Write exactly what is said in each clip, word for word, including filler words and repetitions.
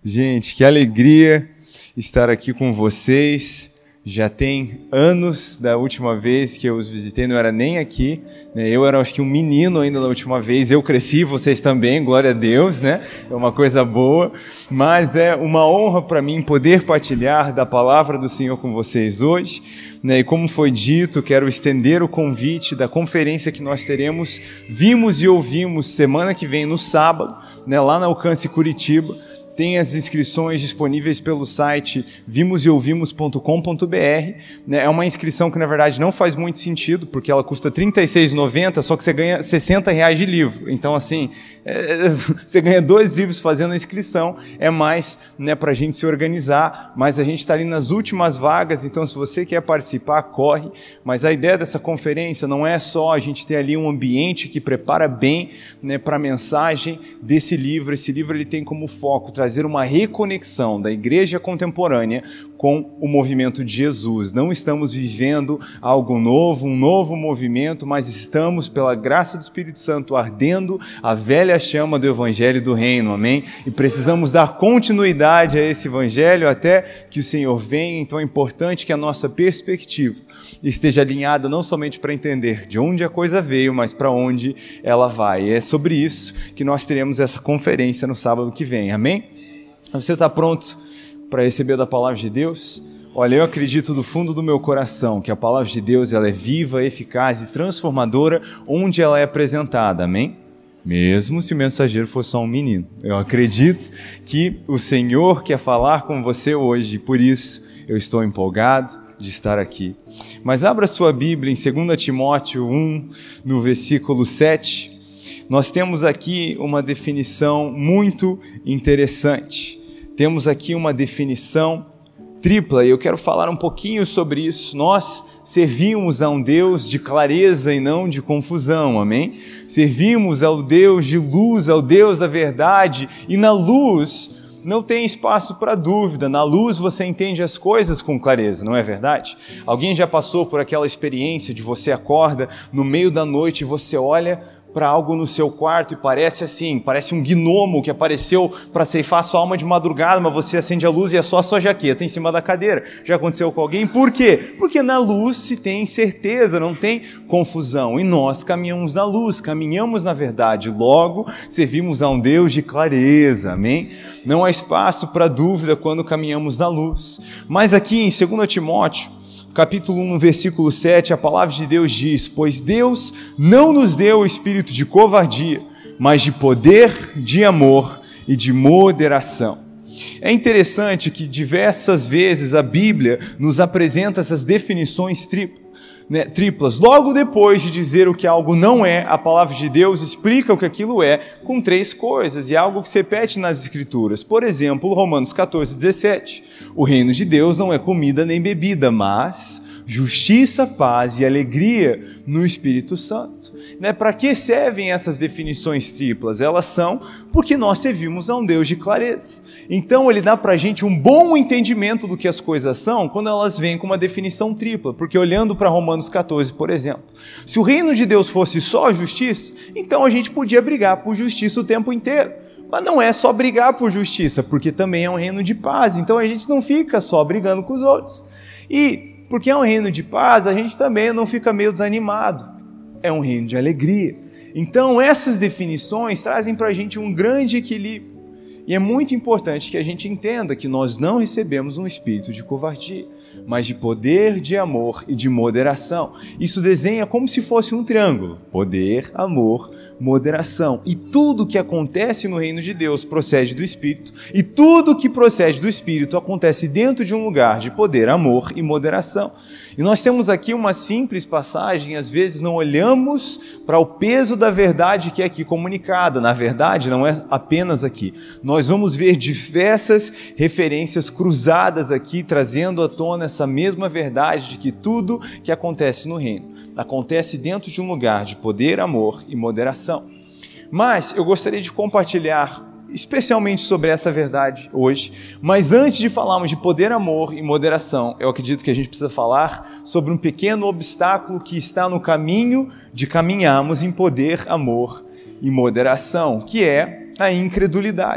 Gente, que alegria estar aqui com vocês. Já tem anos da última vez que eu os visitei, não era nem aqui, né? Eu era acho que um menino ainda da última vez, eu cresci, vocês também, glória a Deus, né? É uma coisa boa, mas é uma honra para mim poder partilhar da palavra do Senhor com vocês hoje, né? E como foi dito, quero estender o convite da conferência que nós teremos, vimos e ouvimos semana que vem no sábado, né? Lá na Alcance Curitiba. Tem as inscrições disponíveis pelo site vimos e ouvimos ponto com ponto br. É uma inscrição que, na verdade, não faz muito sentido, porque ela custa trinta e seis reais e noventa centavos, só que você ganha sessenta reais de livro. Então, assim, é, você ganha dois livros fazendo a inscrição, é mais, né, para a gente se organizar, mas a gente está ali nas últimas vagas, então se você quer participar, corre. Mas a ideia dessa conferência não é só a gente ter ali um ambiente que prepara bem, né, para a mensagem desse livro. Esse livro ele tem como foco trazer uma reconexão da igreja contemporânea com o movimento de Jesus. Não estamos vivendo algo novo, um novo movimento, mas estamos, pela graça do Espírito Santo, ardendo a velha chama do Evangelho do Reino, amém? E precisamos dar continuidade a esse Evangelho até que o Senhor venha. Então é importante que a nossa perspectiva esteja alinhada não somente para entender de onde a coisa veio, mas para onde ela vai. E é sobre isso que nós teremos essa conferência no sábado que vem, amém? Você está pronto para receber da palavra de Deus? Olha, eu acredito do fundo do meu coração que a palavra de Deus ela é viva, eficaz e transformadora onde ela é apresentada, amém? Mesmo se o mensageiro for só um menino. Eu acredito que o Senhor quer falar com você hoje, e por isso eu estou empolgado de estar aqui. Mas abra sua Bíblia em dois Timóteo um, no versículo sete. Nós temos aqui uma definição muito interessante. Temos aqui uma definição tripla e eu quero falar um pouquinho sobre isso. Nós servimos a um Deus de clareza e não de confusão, amém? Servimos ao Deus de luz, ao Deus da verdade, e na luz não tem espaço para dúvida. Na luz você entende as coisas com clareza, não é verdade? Alguém já passou por aquela experiência de você acorda no meio da noite e você olha para algo no seu quarto e parece assim, parece um gnomo que apareceu para ceifar sua alma de madrugada, mas você acende a luz e é só a sua jaqueta em cima da cadeira. Já aconteceu com alguém? Por quê? Porque na luz se tem certeza, não tem confusão. E nós caminhamos na luz, caminhamos na verdade, logo servimos a um Deus de clareza, amém? Não há espaço para dúvida quando caminhamos na luz. Mas aqui em dois Timóteo, capítulo um, versículo sete, a palavra de Deus diz: pois Deus não nos deu o espírito de covardia, mas de poder, de amor e de moderação. É interessante que diversas vezes a Bíblia nos apresenta essas definições triplas. Né, triplas. Logo depois de dizer o que algo não é, a palavra de Deus explica o que aquilo é com três coisas, e é algo que se repete nas Escrituras. Por exemplo, Romanos catorze, dezessete. O reino de Deus não é comida nem bebida, mas justiça, paz e alegria no Espírito Santo. Né? Para que servem essas definições triplas? Elas são porque nós servimos a um Deus de clareza. Então ele dá para a gente um bom entendimento do que as coisas são quando elas vêm com uma definição tripla. Porque olhando para Romanos catorze, por exemplo, se o reino de Deus fosse só a justiça, então a gente podia brigar por justiça o tempo inteiro. Mas não é só brigar por justiça, porque também é um reino de paz. Então a gente não fica só brigando com os outros. E porque é um reino de paz, a gente também não fica meio desanimado. É um reino de alegria. Então essas definições trazem para a gente um grande equilíbrio. E é muito importante que a gente entenda que nós não recebemos um espírito de covardia, mas de poder, de amor e de moderação. Isso desenha como se fosse um triângulo: poder, amor, moderação. E tudo que acontece no reino de Deus procede do Espírito, e tudo que procede do Espírito acontece dentro de um lugar de poder, amor e moderação. E nós temos aqui uma simples passagem, às vezes não olhamos para o peso da verdade que é aqui comunicada. Na verdade, não é apenas aqui. Nós vamos ver diversas referências cruzadas aqui, trazendo à tona essa mesma verdade de que tudo que acontece no reino acontece dentro de um lugar de poder, amor e moderação. Mas eu gostaria de compartilhar especialmente sobre essa verdade hoje, mas antes de falarmos de poder, amor e moderação, eu acredito que a gente precisa falar sobre um pequeno obstáculo que está no caminho de caminharmos em poder, amor e moderação, que é a incredulidade.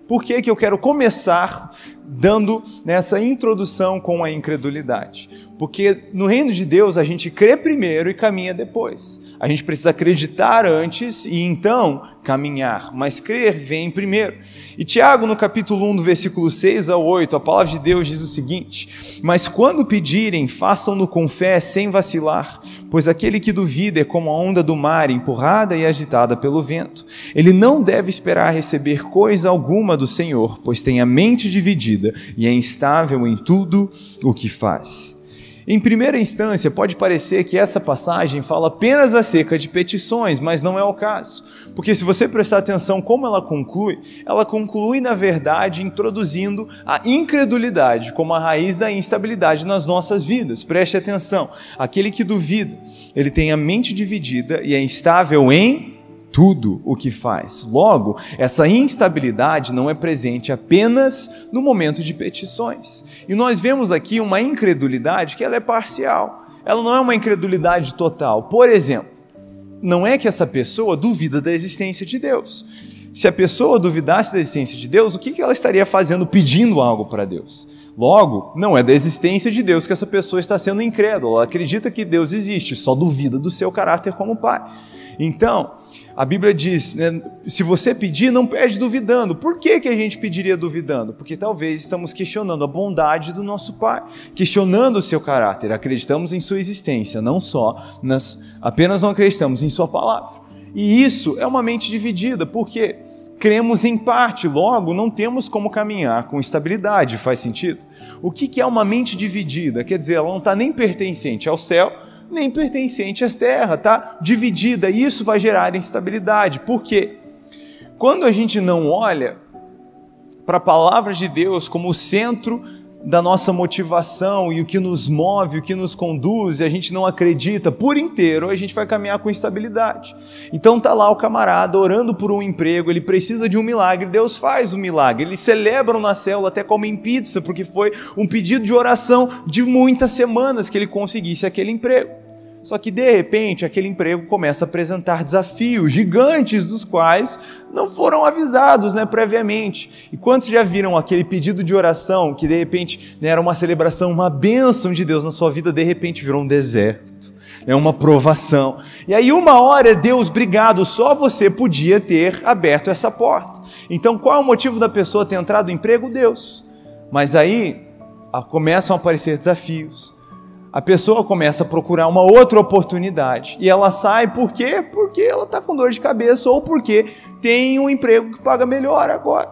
Por que que eu quero começar dando nessa introdução com a incredulidade? Porque no reino de Deus a gente crê primeiro e caminha depois. A gente precisa acreditar antes e então caminhar, mas crer vem primeiro. E Tiago, no capítulo um, do versículo seis ao oito, a palavra de Deus diz o seguinte: mas quando pedirem, façam-no com fé, sem vacilar, pois aquele que duvida é como a onda do mar, empurrada e agitada pelo vento. Ele não deve esperar receber coisa alguma do Senhor, pois tem a mente dividida e é instável em tudo o que faz. Em primeira instância, pode parecer que essa passagem fala apenas acerca de petições, mas não é o caso. Porque se você prestar atenção como ela conclui, ela conclui, na verdade, introduzindo a incredulidade como a raiz da instabilidade nas nossas vidas. Preste atenção, aquele que duvida, ele tem a mente dividida e é instável em tudo o que faz. Logo, essa instabilidade não é presente apenas no momento de petições. E nós vemos aqui uma incredulidade que ela é parcial. Ela não é uma incredulidade total. Por exemplo, não é que essa pessoa duvida da existência de Deus. Se a pessoa duvidasse da existência de Deus, o que ela estaria fazendo pedindo algo para Deus? Logo, não é da existência de Deus que essa pessoa está sendo incrédula. Ela acredita que Deus existe, só duvida do seu caráter como pai. Então, a Bíblia diz, né, se você pedir, não pede duvidando. Por que que a gente pediria duvidando? Porque talvez estamos questionando a bondade do nosso Pai, questionando o seu caráter, acreditamos em sua existência, não só, nas, apenas não acreditamos em sua palavra. E isso é uma mente dividida, porque cremos em parte, logo não temos como caminhar com estabilidade, faz sentido? O que que é uma mente dividida? Quer dizer, ela não está nem pertencente ao céu, nem pertencente à terra, está dividida, e isso vai gerar instabilidade. Por quê? Quando a gente não olha para a palavra de Deus como o centro da nossa motivação e o que nos move, o que nos conduz, e a gente não acredita por inteiro, a gente vai caminhar com instabilidade. Então está lá o camarada orando por um emprego, ele precisa de um milagre, Deus faz o milagre, eles celebram na célula, até comem pizza, porque foi um pedido de oração de muitas semanas que ele conseguisse aquele emprego. Só que de repente aquele emprego começa a apresentar desafios gigantes dos quais não foram avisados, né, previamente. E quantos já viram aquele pedido de oração que de repente, né, era uma celebração, uma bênção de Deus na sua vida, de repente virou um deserto, é uma provação. E aí uma hora, Deus, obrigado, só você podia ter aberto essa porta. Então qual é o motivo da pessoa ter entrado no emprego? Deus. Mas aí começam a aparecer desafios. A pessoa começa a procurar uma outra oportunidade e ela sai por quê? Porque ela está com dor de cabeça ou porque tem um emprego que paga melhor agora.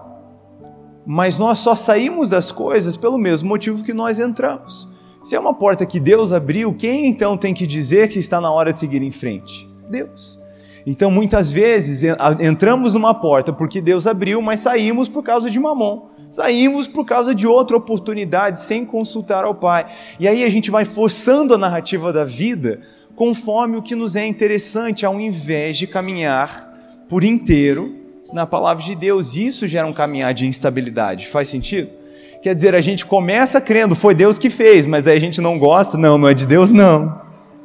Mas nós só saímos das coisas pelo mesmo motivo que nós entramos. Se é uma porta que Deus abriu, quem então tem que dizer que está na hora de seguir em frente? Deus. Então muitas vezes entramos numa porta porque Deus abriu, mas saímos por causa de Mamon. Saímos por causa de outra oportunidade, sem consultar ao Pai. E aí a gente vai forçando a narrativa da vida conforme o que nos é interessante, ao invés de caminhar por inteiro na palavra de Deus. Isso gera um caminhar de instabilidade. Faz sentido? Quer dizer, a gente começa crendo, foi Deus que fez, mas aí a gente não gosta, não, não é de Deus, não.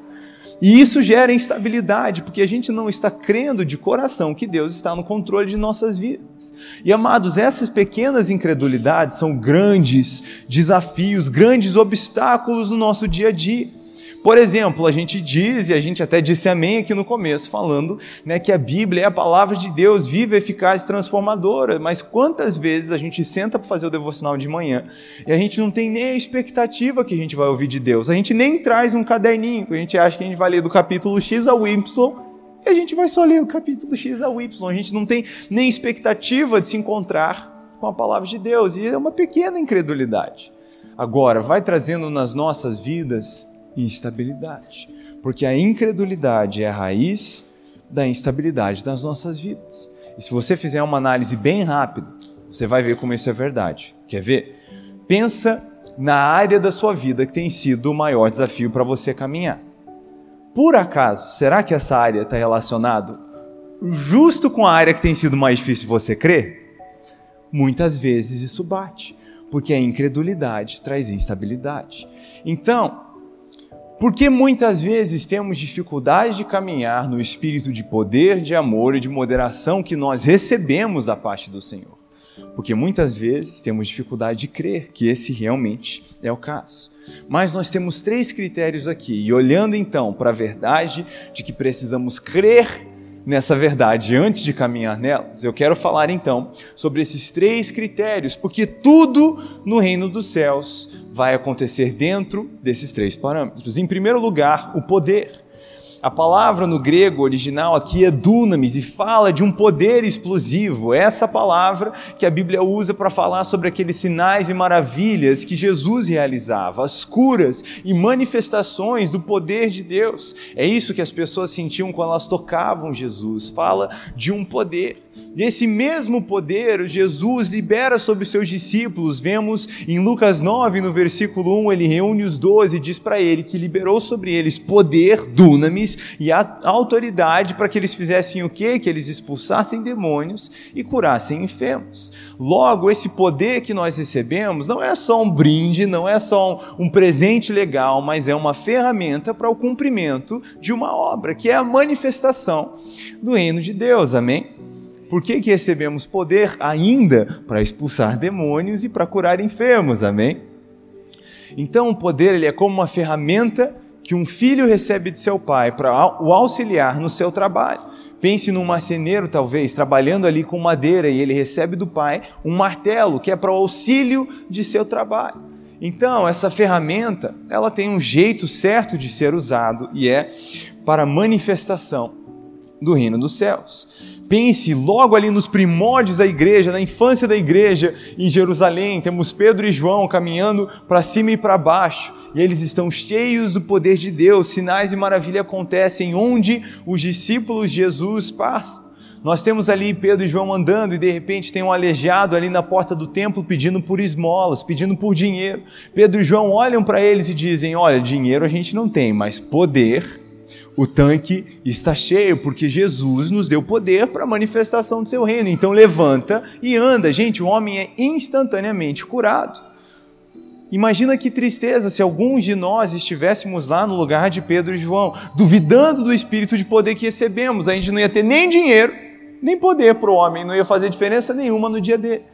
E isso gera instabilidade, porque a gente não está crendo de coração que Deus está no controle de nossas vidas. E amados, essas pequenas incredulidades são grandes desafios, grandes obstáculos no nosso dia a dia. Por exemplo, a gente diz, e a gente até disse amém aqui no começo, falando, né, que a Bíblia é a palavra de Deus, viva, eficaz e transformadora. Mas quantas vezes a gente senta para fazer o devocional de manhã e a gente não tem nem a expectativa que a gente vai ouvir de Deus. A gente nem traz um caderninho, a gente acha que a gente vai ler do capítulo X ao Y e a gente vai só ler do capítulo X ao Y. A gente não tem nem expectativa de se encontrar com a palavra de Deus. E é uma pequena incredulidade. Agora, vai trazendo nas nossas vidas instabilidade, porque a incredulidade é a raiz da instabilidade das nossas vidas. E se você fizer uma análise bem rápida, você vai ver como isso é verdade. Quer ver? Pensa na área da sua vida que tem sido o maior desafio para você caminhar. Por acaso, será que essa área está relacionada justo com a área que tem sido mais difícil de você crer? Muitas vezes isso bate, porque a incredulidade traz instabilidade. Então, porque muitas vezes temos dificuldade de caminhar no espírito de poder, de amor e de moderação que nós recebemos da parte do Senhor. porque muitas vezes temos dificuldade de crer que esse realmente é o caso. Mas nós temos três critérios aqui, e olhando então para a verdade de que precisamos crer nessa verdade antes de caminhar nelas, eu quero falar então sobre esses três critérios, porque tudo no reino dos céus vai acontecer dentro desses três parâmetros. Em primeiro lugar, o poder. A palavra no grego original aqui é dunamis e fala de um poder explosivo. É essa palavra que a Bíblia usa para falar sobre aqueles sinais e maravilhas que Jesus realizava, as curas e manifestações do poder de Deus. É isso que as pessoas sentiam quando elas tocavam Jesus. Fala de um poder. E esse mesmo poder Jesus libera sobre os seus discípulos. Vemos em Lucas nove, no versículo um, ele reúne os doze e diz para ele que liberou sobre eles poder, dunamis, e a autoridade para que eles fizessem o quê? Que eles expulsassem demônios e curassem enfermos. Logo, esse poder que nós recebemos não é só um brinde, não é só um, um presente legal, mas é uma ferramenta para o cumprimento de uma obra, que é a manifestação do reino de Deus, amém? Por que que recebemos poder? Ainda para expulsar demônios e para curar enfermos, amém? Então o poder ele é como uma ferramenta que um filho recebe de seu pai para o auxiliar no seu trabalho. Pense num marceneiro, talvez, trabalhando ali com madeira, e ele recebe do pai um martelo, que é para o auxílio de seu trabalho. Então, essa ferramenta, ela tem um jeito certo de ser usado, e é para a manifestação do reino dos céus. Pense logo ali nos primórdios da igreja, na infância da igreja em Jerusalém. Temos Pedro e João caminhando para cima e para baixo, e eles estão cheios do poder de Deus. Sinais e maravilhas acontecem onde os discípulos de Jesus passam. Nós temos ali Pedro e João andando, e de repente tem um aleijado ali na porta do templo pedindo por esmolas, pedindo por dinheiro. Pedro e João olham para eles e dizem: olha, dinheiro a gente não tem, mas poder, o tanque está cheio, porque Jesus nos deu poder para a manifestação do seu reino. Então levanta e anda. Gente, o homem é instantaneamente curado. Imagina que tristeza se alguns de nós estivéssemos lá no lugar de Pedro e João, duvidando do espírito de poder que recebemos. A gente não ia ter nem dinheiro, nem poder para o homem, não ia fazer diferença nenhuma no dia dele.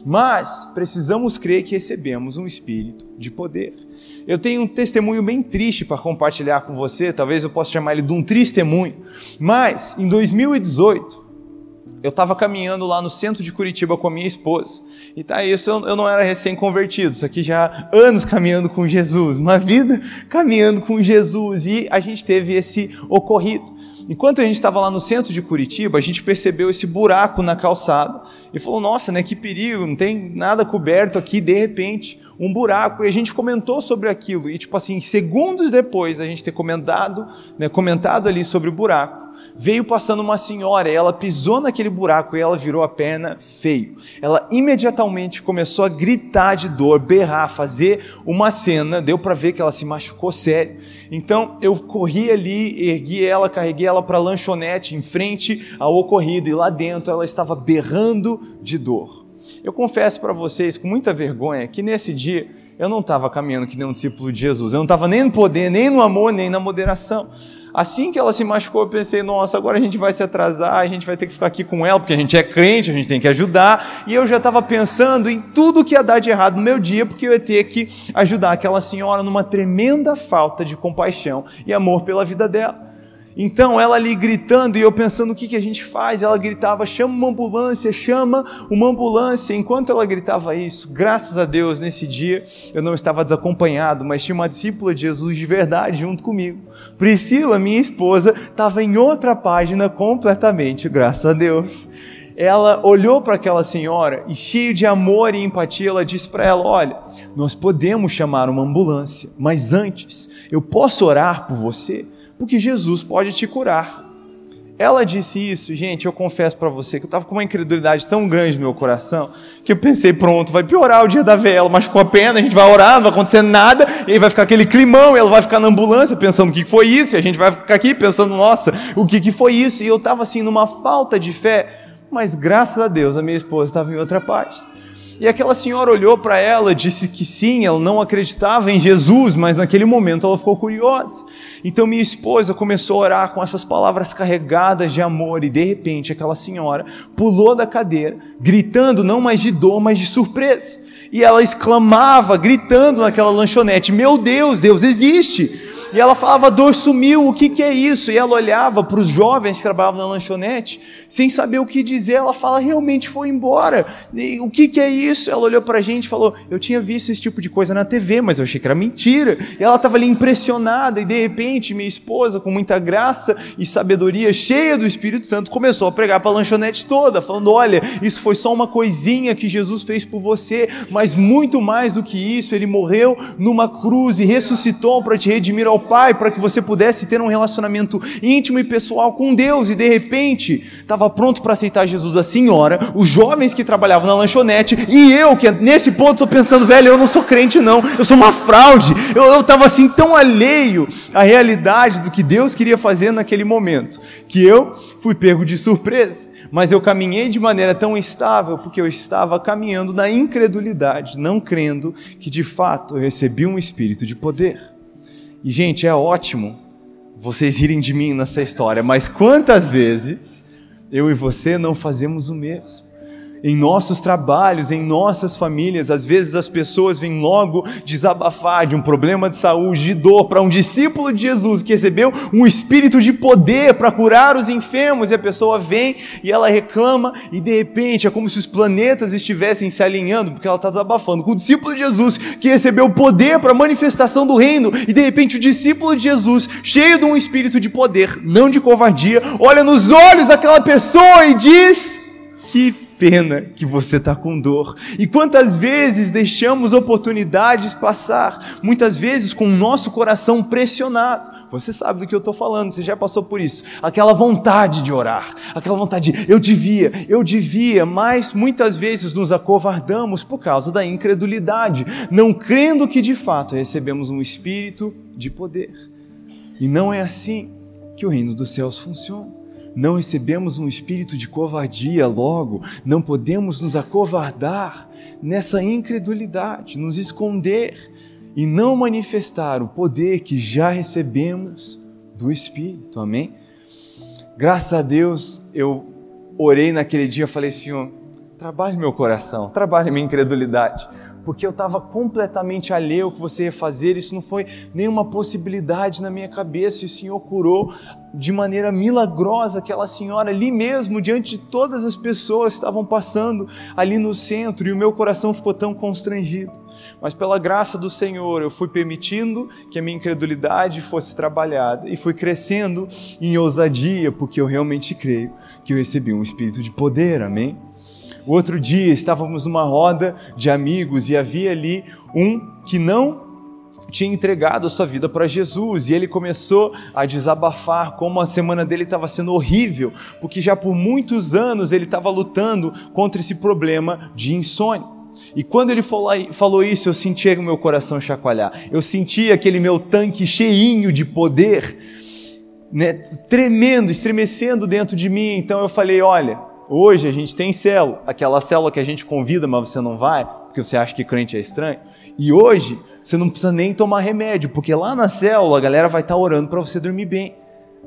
Mas precisamos crer que recebemos um espírito de poder. Eu tenho um testemunho bem triste para compartilhar com você, talvez eu possa chamar ele de um tristemunho, mas em dois mil e dezoito, eu estava caminhando lá no centro de Curitiba com a minha esposa, e tá isso, eu, eu não era recém-convertido, isso aqui já há anos caminhando com Jesus, uma vida caminhando com Jesus, e a gente teve esse ocorrido. Enquanto a gente estava lá no centro de Curitiba, a gente percebeu esse buraco na calçada e falou: nossa, né, que perigo, não tem nada coberto aqui, de repente, um buraco. E a gente comentou sobre aquilo, e tipo assim, segundos depois a gente ter comentado, né, comentado ali sobre o buraco, veio passando uma senhora, e ela pisou naquele buraco e ela virou a perna feio. Ela imediatamente começou a gritar de dor, berrar, fazer uma cena, deu para ver que ela se machucou sério. Então eu corri ali, ergui ela, carreguei ela para a lanchonete em frente ao ocorrido, e lá dentro ela estava berrando de dor. Eu confesso para vocês com muita vergonha que nesse dia eu não estava caminhando que nem um discípulo de Jesus, eu não estava nem no poder, nem no amor, nem na moderação. Assim que ela se machucou, eu pensei: nossa, agora a gente vai se atrasar, a gente vai ter que ficar aqui com ela, porque a gente é crente, a gente tem que ajudar. E eu já estava pensando em tudo que ia dar de errado no meu dia, porque eu ia ter que ajudar aquela senhora numa tremenda falta de compaixão e amor pela vida dela. Então ela ali gritando, e eu pensando: o que, que a gente faz? Ela gritava: chama uma ambulância, chama uma ambulância. Enquanto ela gritava isso, graças a Deus, nesse dia eu não estava desacompanhado, mas tinha uma discípula de Jesus de verdade junto comigo. Priscila, minha esposa, estava em outra página completamente, graças a Deus. Ela olhou para aquela senhora e, cheio de amor e empatia, ela disse para ela: olha, nós podemos chamar uma ambulância, mas antes eu posso orar por você? Porque Jesus pode te curar. Ela disse isso, gente, eu confesso para você que eu estava com uma incredulidade tão grande no meu coração, que eu pensei: pronto, vai piorar o dia da vela, machucou a perna, a gente vai orar, não vai acontecer nada, e aí vai ficar aquele climão, e ela vai ficar na ambulância pensando o que foi isso, e a gente vai ficar aqui pensando: nossa, o que foi isso? E eu estava assim numa falta de fé, mas graças a Deus a minha esposa estava em outra parte. E aquela senhora olhou para ela, disse que sim, ela não acreditava em Jesus, mas naquele momento ela ficou curiosa. Então minha esposa começou a orar com essas palavras carregadas de amor, e de repente aquela senhora pulou da cadeira, gritando não mais de dor, mas de surpresa. E ela exclamava, gritando naquela lanchonete: meu Deus, Deus existe! E ela falava: dor sumiu, o que, que é isso? E ela olhava para os jovens que trabalhavam na lanchonete, sem saber o que dizer. Ela fala: realmente foi embora. E, o que, que é isso? Ela olhou para a gente e falou: eu tinha visto esse tipo de coisa na T V, mas eu achei que era mentira. E ela estava ali impressionada, e de repente minha esposa, com muita graça e sabedoria, cheia do Espírito Santo, começou a pregar para a lanchonete toda, falando: olha, isso foi só uma coisinha que Jesus fez por você, mas muito mais do que isso, Ele morreu numa cruz e ressuscitou para te redimir ao Pai, para que você pudesse ter um relacionamento íntimo e pessoal com Deus. E de repente estava pronto para aceitar Jesus a senhora, os jovens que trabalhavam na lanchonete, e eu que nesse ponto estou pensando: velho, eu não sou crente não, eu sou uma fraude. Eu estava assim tão alheio à realidade do que Deus queria fazer naquele momento, que eu fui pego de surpresa. Mas eu caminhei de maneira tão estável porque eu estava caminhando na incredulidade, não crendo que de fato eu recebi um espírito de poder. E, gente, é ótimo vocês rirem de mim nessa história, mas quantas vezes eu e você não fazemos o mesmo? Em nossos trabalhos, em nossas famílias, às vezes as pessoas vêm logo desabafar de um problema de saúde, de dor, para um discípulo de Jesus que recebeu um espírito de poder para curar os enfermos, e a pessoa vem e ela reclama, e de repente é como se os planetas estivessem se alinhando, porque ela está desabafando com o discípulo de Jesus que recebeu poder para a manifestação do reino, e de repente o discípulo de Jesus, cheio de um espírito de poder, não de covardia, olha nos olhos daquela pessoa e diz: que pena que você está com dor. E quantas vezes deixamos oportunidades passar, muitas vezes com o nosso coração pressionado. Você sabe do que eu estou falando, você já passou por isso. Aquela vontade de orar, aquela vontade de eu devia, eu devia, mas muitas vezes nos acovardamos por causa da incredulidade, não crendo que de fato recebemos um espírito de poder. E não é assim que o reino dos céus funciona. Não recebemos um espírito de covardia, logo, não podemos nos acovardar nessa incredulidade, nos esconder e não manifestar o poder que já recebemos do Espírito, amém? Graças a Deus, eu orei naquele dia, falei: Senhor, trabalhe meu coração, trabalhe minha incredulidade, porque eu estava completamente alheio ao que você ia fazer, isso não foi nenhuma possibilidade na minha cabeça, e o Senhor curou de maneira milagrosa aquela senhora ali mesmo, diante de todas as pessoas que estavam passando ali no centro, e o meu coração ficou tão constrangido. Mas pela graça do Senhor, eu fui permitindo que a minha incredulidade fosse trabalhada, e fui crescendo em ousadia, porque eu realmente creio que eu recebi um espírito de poder, amém? O outro dia estávamos numa roda de amigos e havia ali um que não tinha entregado a sua vida para Jesus, e ele começou a desabafar como a semana dele estava sendo horrível, porque já por muitos anos ele estava lutando contra esse problema de insônia. E quando ele falou isso, eu sentia o meu coração chacoalhar, eu sentia aquele meu tanque cheinho de poder, né, tremendo, estremecendo dentro de mim. Então eu falei: olha, hoje a gente tem célula, aquela célula que a gente convida, mas você não vai, porque você acha que crente é estranho. E hoje você não precisa nem tomar remédio, porque lá na célula a galera vai estar orando para você dormir bem.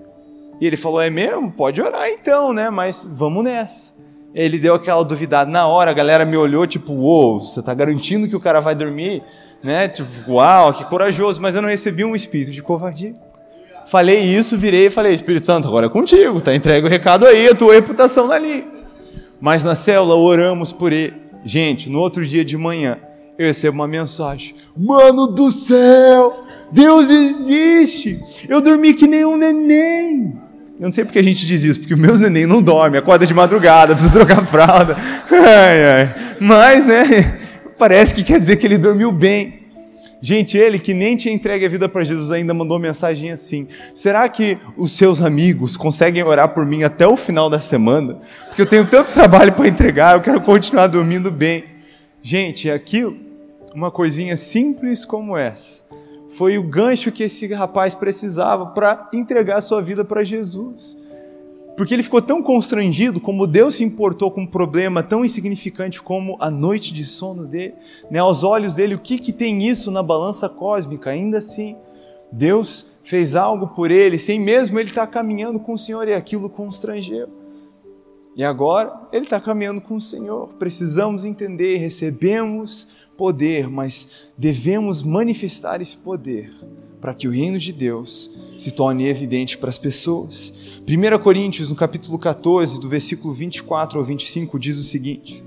E ele falou: é mesmo? Pode orar então, né? Mas vamos nessa. Ele deu aquela duvidada. Na hora a galera me olhou tipo: uou, você está garantindo que o cara vai dormir? Né? Tipo, uau, que corajoso. Mas eu não recebi um espírito de covardia. Falei isso, virei e falei: Espírito Santo, agora é contigo, tá? Entrega o recado aí, a tua reputação ali. Mas na célula oramos por ele. Gente, no outro dia de manhã, eu recebo uma mensagem: mano do céu, Deus existe, eu dormi que nem um neném. Eu não sei porque a gente diz isso, porque os meus neném não dormem, acorda de madrugada, precisa trocar fralda. Ai, ai. Mas, né, parece que quer dizer que ele dormiu bem. Gente, ele que nem tinha entregue a vida para Jesus ainda mandou mensagem assim: será que os seus amigos conseguem orar por mim até o final da semana? Porque eu tenho tanto trabalho para entregar, eu quero continuar dormindo bem. Gente, aquilo, uma coisinha simples como essa, foi o gancho que esse rapaz precisava para entregar a sua vida para Jesus. Porque ele ficou tão constrangido, como Deus se importou com um problema tão insignificante como a noite de sono dele, né? Aos olhos dele, o que, que tem isso na balança cósmica? Ainda assim, Deus fez algo por ele, sem mesmo ele estar caminhando com o Senhor, e aquilo constrangeu. E agora, ele está caminhando com o Senhor. Precisamos entender, recebemos poder, mas devemos manifestar esse poder para que o reino de Deus se torne evidente para as pessoas. primeira Coríntios, no capítulo quatorze, do versículo vinte e quatro ao vinte e cinco, diz o seguinte: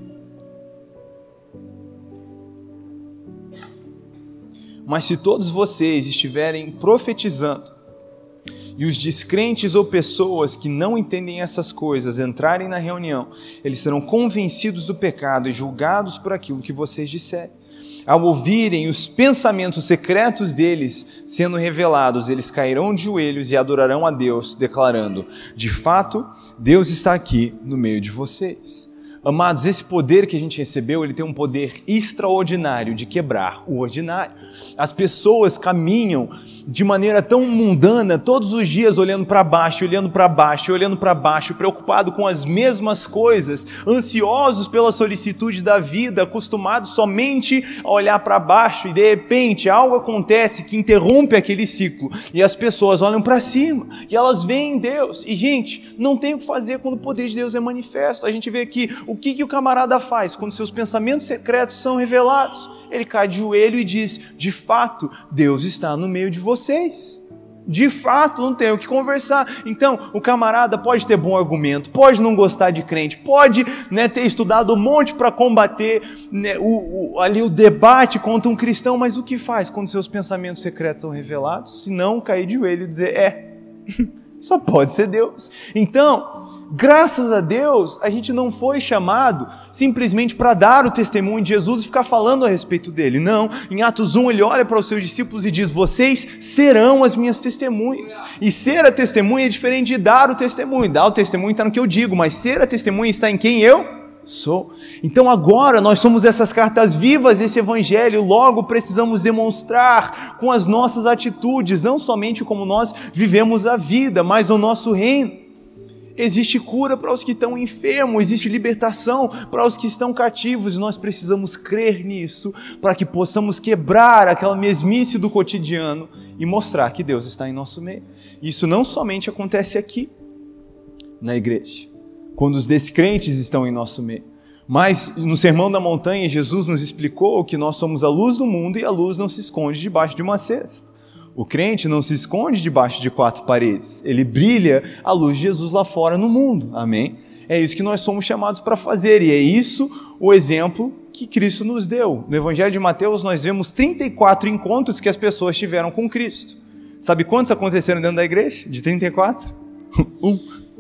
mas se todos vocês estiverem profetizando, e os descrentes ou pessoas que não entendem essas coisas entrarem na reunião, eles serão convencidos do pecado e julgados por aquilo que vocês disserem. Ao ouvirem os pensamentos secretos deles sendo revelados, eles cairão de joelhos e adorarão a Deus, declarando: de fato, Deus está aqui no meio de vocês. Amados, esse poder que a gente recebeu, ele tem um poder extraordinário de quebrar o ordinário. As pessoas caminham de maneira tão mundana, todos os dias olhando para baixo, olhando para baixo, olhando para baixo, preocupado com as mesmas coisas, ansiosos pela solicitude da vida, acostumados somente a olhar para baixo, e de repente algo acontece que interrompe aquele ciclo, e as pessoas olham para cima, e elas veem Deus. E gente, não tem o que fazer quando o poder de Deus é manifesto. A gente vê aqui o que, que o camarada faz quando seus pensamentos secretos são revelados. Ele cai de joelho e diz: de fato, Deus está no meio de vocês. De fato, não tem o que conversar. Então, o camarada pode ter bom argumento, pode não gostar de crente, pode, né, ter estudado um monte para combater, né, o, o, ali o debate contra um cristão, mas o que faz quando seus pensamentos secretos são revelados? Se não cair de joelho e dizer: é, só pode ser Deus. Então, graças a Deus, a gente não foi chamado simplesmente para dar o testemunho de Jesus e ficar falando a respeito dele. Não, em Atos um ele olha para os seus discípulos e diz: vocês serão as minhas testemunhas. E ser a testemunha é diferente de dar o testemunho. Dar o testemunho está no que eu digo, mas ser a testemunha está em quem eu sou. Então agora nós somos essas cartas vivas desse evangelho, logo precisamos demonstrar com as nossas atitudes, não somente como nós vivemos a vida, mas no nosso reino. Existe cura para os que estão enfermos, existe libertação para os que estão cativos, e nós precisamos crer nisso para que possamos quebrar aquela mesmice do cotidiano e mostrar que Deus está em nosso meio. Isso não somente acontece aqui na igreja, quando os descrentes estão em nosso meio, mas no Sermão da Montanha Jesus nos explicou que nós somos a luz do mundo e a luz não se esconde debaixo de uma cesta. O crente não se esconde debaixo de quatro paredes, ele brilha a luz de Jesus lá fora no mundo, amém? É isso que nós somos chamados para fazer, e é isso o exemplo que Cristo nos deu. No Evangelho de Mateus nós vemos trinta e quatro encontros que as pessoas tiveram com Cristo. Sabe quantos aconteceram dentro da igreja? De trinta e quatro? Um.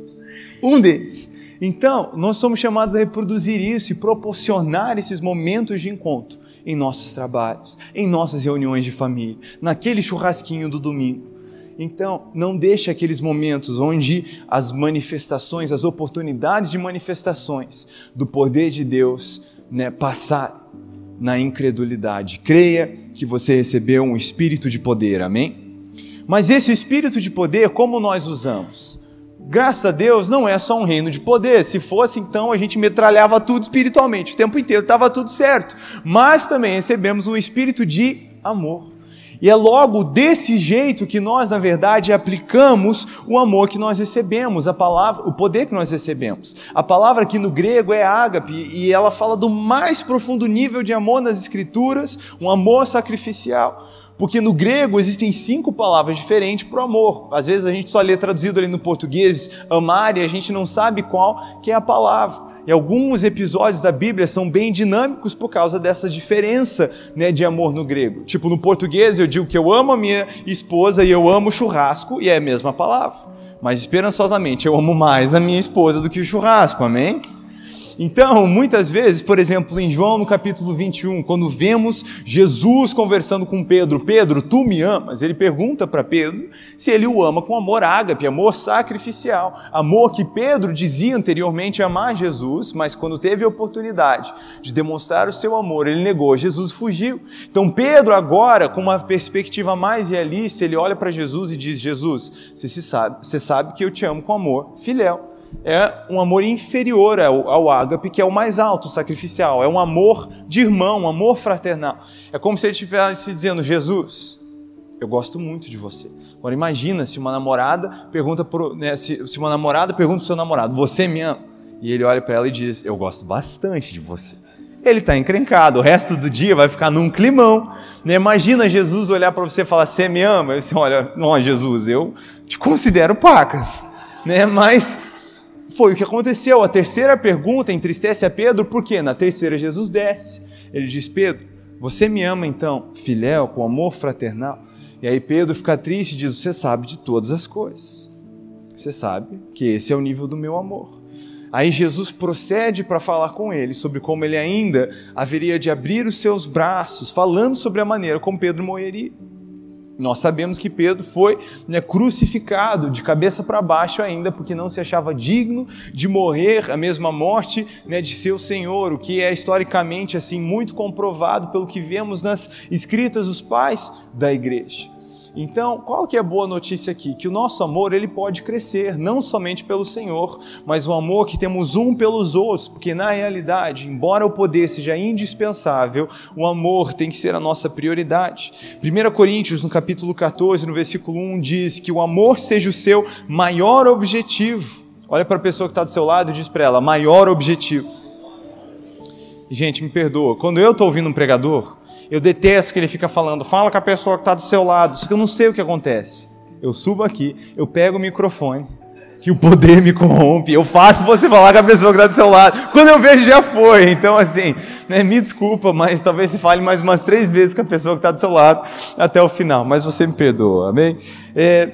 Um deles. Então, nós somos chamados a reproduzir isso e proporcionar esses momentos de encontro em nossos trabalhos, em nossas reuniões de família, naquele churrasquinho do domingo. Então, não deixe aqueles momentos onde as manifestações, as oportunidades de manifestações do poder de Deus, né, passar na incredulidade. Creia que você recebeu um espírito de poder, amém? Mas esse espírito de poder, como nós usamos? Graças a Deus, não é só um reino de poder. Se fosse, então, a gente metralhava tudo espiritualmente, o tempo inteiro estava tudo certo. Mas também recebemos um espírito de amor. E é logo desse jeito que nós, na verdade, aplicamos o amor que nós recebemos, a palavra, o poder que nós recebemos. A palavra aqui no grego é ágape, e ela fala do mais profundo nível de amor nas Escrituras, um amor sacrificial. Porque no grego existem cinco palavras diferentes para o amor. Às vezes a gente só lê traduzido ali no português, amar, e a gente não sabe qual que é a palavra. E alguns episódios da Bíblia são bem dinâmicos por causa dessa diferença, né, de amor no grego. Tipo, no português eu digo que eu amo a minha esposa e eu amo o churrasco, e é a mesma palavra. Mas esperançosamente eu amo mais a minha esposa do que o churrasco, amém? Então, muitas vezes, por exemplo, em João no capítulo vinte e um, quando vemos Jesus conversando com Pedro: Pedro, tu me amas? Ele pergunta para Pedro se ele o ama com amor ágape, amor sacrificial, amor que Pedro dizia anteriormente amar Jesus, mas quando teve a oportunidade de demonstrar o seu amor, ele negou, Jesus fugiu. Então Pedro agora, com uma perspectiva mais realista, ele olha para Jesus e diz: Jesus, você sabe, você sabe que eu te amo com amor filial. é um amor inferior ao, ao ágape, que é o mais alto, o sacrificial. É um amor de irmão, um amor fraternal. É como se ele estivesse dizendo: Jesus, eu gosto muito de você. Agora imagina se uma namorada pergunta pro, né, se, se uma namorada pergunta para o seu namorado: você me ama? E ele olha para ela e diz: eu gosto bastante de você. Ele está encrencado, o resto do dia vai ficar num climão. Né? Imagina Jesus olhar para você e falar: você me ama? E você olha: não, Jesus, eu te considero pacas. Né? Mas foi o que aconteceu. A terceira pergunta entristece a Pedro, porque na terceira Jesus desce. Ele diz: Pedro, você me ama então, filéu, com amor fraternal? E aí Pedro fica triste e diz: você sabe de todas as coisas. Você sabe que esse é o nível do meu amor. Aí Jesus procede para falar com ele sobre como ele ainda haveria de abrir os seus braços, falando sobre a maneira como Pedro morreria. Nós sabemos que Pedro foi, né, crucificado de cabeça para baixo ainda, porque não se achava digno de morrer a mesma morte, né, de seu Senhor, o que é historicamente assim muito comprovado pelo que vemos nas escritas dos pais da igreja. Então, qual que é a boa notícia aqui? Que o nosso amor, ele pode crescer, não somente pelo Senhor, mas o amor que temos um pelos outros, porque na realidade, embora o poder seja indispensável, o amor tem que ser a nossa prioridade. primeira Coríntios, no capítulo catorze, no versículo um, diz que o amor seja o seu maior objetivo. Olha para a pessoa que está do seu lado e diz para ela: maior objetivo. Gente, me perdoa, quando eu estou ouvindo um pregador, eu detesto que ele fica falando: fala com a pessoa que está do seu lado, só que eu não sei o que acontece. Eu subo aqui, eu pego o microfone, que o poder me corrompe, eu faço você falar com a pessoa que está do seu lado. Quando eu vejo, já foi. Então, assim, né, me desculpa, mas talvez você fale mais umas três vezes com a pessoa que está do seu lado até o final, mas você me perdoa, amém? É...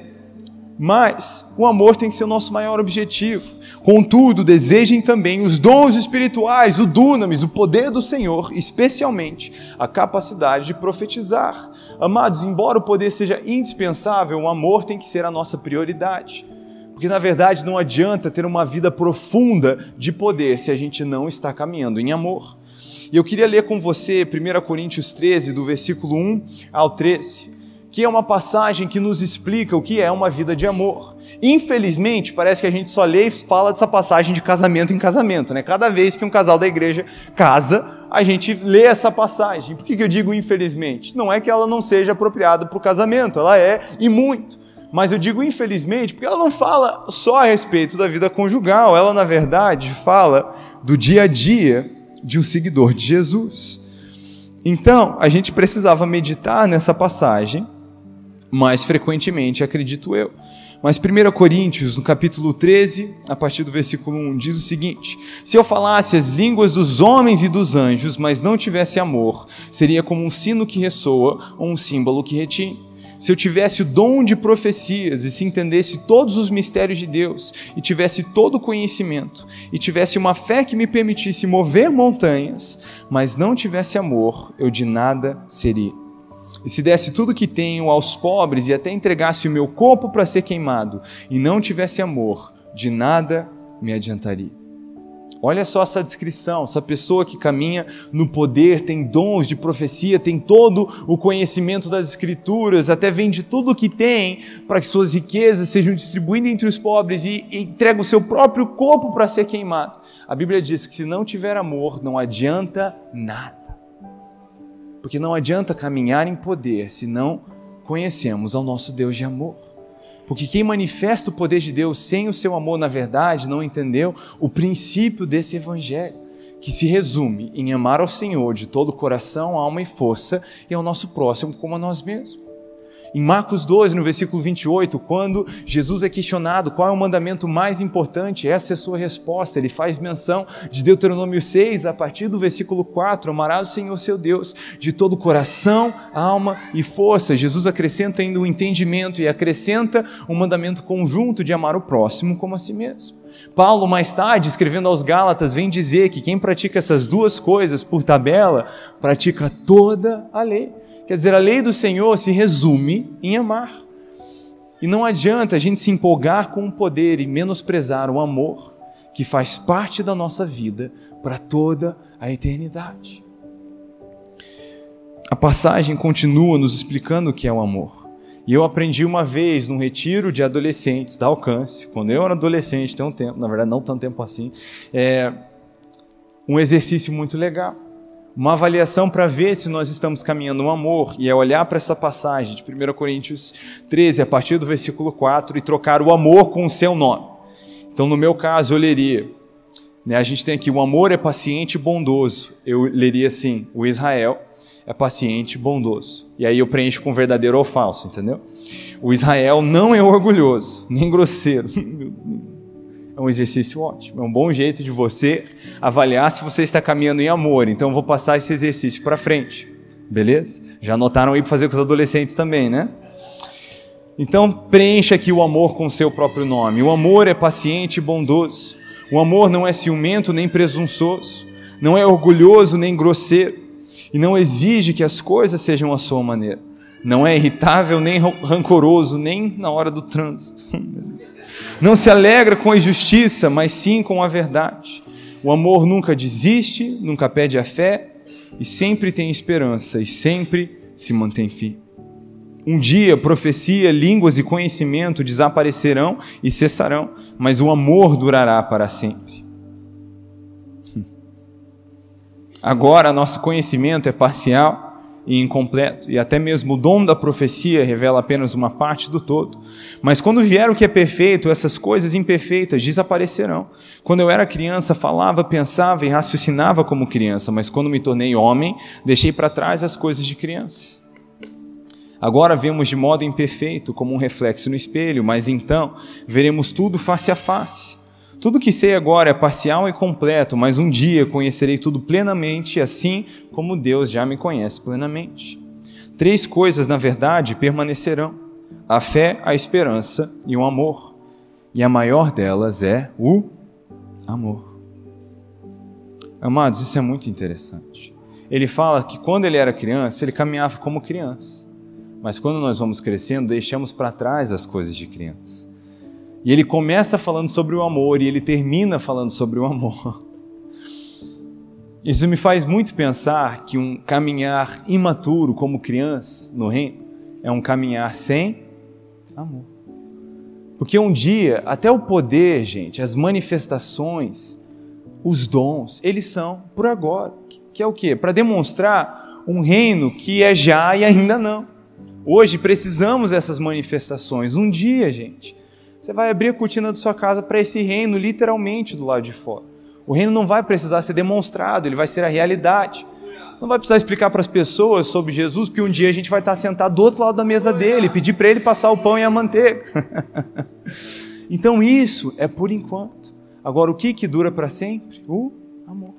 Mas o amor tem que ser o nosso maior objetivo. Contudo, desejem também os dons espirituais, o dunamis, o poder do Senhor, especialmente a capacidade de profetizar. Amados, embora o poder seja indispensável, o amor tem que ser a nossa prioridade. Porque, na verdade, não adianta ter uma vida profunda de poder se a gente não está caminhando em amor. E eu queria ler com você primeira Coríntios treze, do versículo um ao treze. Que é uma passagem que nos explica o que é uma vida de amor. Infelizmente, parece que a gente só lê e fala dessa passagem de casamento em casamento, né? Cada vez que um casal da igreja casa, a gente lê essa passagem. Por que que eu digo infelizmente? Não é que ela não seja apropriada para o casamento, ela é, e muito. Mas eu digo infelizmente porque ela não fala só a respeito da vida conjugal, ela na verdade fala do dia a dia de um seguidor de Jesus. Então, a gente precisava meditar nessa passagem mais frequentemente, acredito eu. Mas primeira Coríntios, no capítulo treze, a partir do versículo um, diz o seguinte: se eu falasse as línguas dos homens e dos anjos, mas não tivesse amor, seria como um sino que ressoa ou um símbolo que retine. Se eu tivesse o dom de profecias e se entendesse todos os mistérios de Deus e tivesse todo o conhecimento e tivesse uma fé que me permitisse mover montanhas, mas não tivesse amor, eu de nada seria. E se desse tudo que tenho aos pobres e até entregasse o meu corpo para ser queimado e não tivesse amor, de nada me adiantaria. Olha só essa descrição, essa pessoa que caminha no poder, tem dons de profecia, tem todo o conhecimento das escrituras, até vende tudo o que tem para que suas riquezas sejam distribuídas entre os pobres e, e entrega o seu próprio corpo para ser queimado. A Bíblia diz que se não tiver amor, não adianta nada. Porque não adianta caminhar em poder se não conhecemos ao nosso Deus de amor. Porque quem manifesta o poder de Deus sem o seu amor, na verdade, não entendeu o princípio desse evangelho, que se resume em amar ao Senhor de todo o coração, alma e força, e ao nosso próximo como a nós mesmos. Em Marcos doze, no versículo vinte e oito, quando Jesus é questionado qual é o mandamento mais importante, essa é a sua resposta. Ele faz menção de Deuteronômio seis, a partir do versículo quatro, amarás o Senhor seu Deus de todo o coração, alma e força. Jesus acrescenta ainda o entendimento e acrescenta um mandamento conjunto de amar o próximo como a si mesmo. Paulo, mais tarde, escrevendo aos Gálatas, vem dizer que quem pratica essas duas coisas por tabela, pratica toda a lei. Quer dizer, a lei do Senhor se resume em amar. E não adianta a gente se empolgar com o poder e menosprezar o amor que faz parte da nossa vida para toda a eternidade. A passagem continua nos explicando o que é o amor. E eu aprendi uma vez num retiro de adolescentes da Alcance, quando eu era adolescente, tem um tempo, na verdade não tanto tempo assim, é um exercício muito legal. Uma avaliação para ver se nós estamos caminhando no amor, e é olhar para essa passagem de primeira Coríntios treze, a partir do versículo quatro, e trocar o amor com o seu nome. Então, no meu caso, eu leria, né, a gente tem aqui, o amor é paciente e bondoso. Eu leria assim, o Israel é paciente e bondoso. E aí eu preencho com verdadeiro ou falso, entendeu? O Israel não é orgulhoso, nem grosseiro. É um exercício ótimo, é um bom jeito de você avaliar se você está caminhando em amor. Então eu vou passar esse exercício para frente, beleza? Já anotaram aí para fazer com os adolescentes também, né? Então preencha aqui o amor com o seu próprio nome. O amor é paciente e bondoso. O amor não é ciumento nem presunçoso, não é orgulhoso nem grosseiro, e não exige que as coisas sejam à sua maneira. Não é irritável nem rancoroso, nem na hora do trânsito. Não se alegra com a injustiça, mas sim com a verdade. O amor nunca desiste, nunca perde a fé, e sempre tem esperança, e sempre se mantém firme. Um dia, profecia, línguas e conhecimento desaparecerão e cessarão, mas o amor durará para sempre. Agora, nosso conhecimento é parcial e incompleto, e até mesmo o dom da profecia revela apenas uma parte do todo. Mas quando vier o que é perfeito, essas coisas imperfeitas desaparecerão. Quando eu era criança, falava, pensava e raciocinava como criança, mas quando me tornei homem, deixei para trás as coisas de criança. Agora vemos de modo imperfeito, como um reflexo no espelho, mas então veremos tudo face a face. Tudo que sei agora é parcial e completo, mas um dia conhecerei tudo plenamente, assim como Deus já me conhece plenamente. Três coisas, na verdade, permanecerão: a fé, a esperança e o amor. E a maior delas é o amor. Amados, isso é muito interessante. Ele fala que quando ele era criança, ele caminhava como criança. Mas quando nós vamos crescendo, deixamos para trás as coisas de criança. E ele começa falando sobre o amor e ele termina falando sobre o amor. Isso me faz muito pensar que um caminhar imaturo como criança no reino é um caminhar sem amor. Porque um dia, até o poder, gente, as manifestações, os dons, eles são por agora. Que é o quê? Para demonstrar um reino que é já e ainda não. Hoje precisamos dessas manifestações. Um dia, gente, você vai abrir a cortina da sua casa para esse reino, literalmente, do lado de fora. O reino não vai precisar ser demonstrado, ele vai ser a realidade. Não vai precisar explicar para as pessoas sobre Jesus, porque um dia a gente vai estar sentado do outro lado da mesa dele, pedir para ele passar o pão e a manteiga. Então isso é por enquanto. Agora, o que, que dura para sempre? O amor.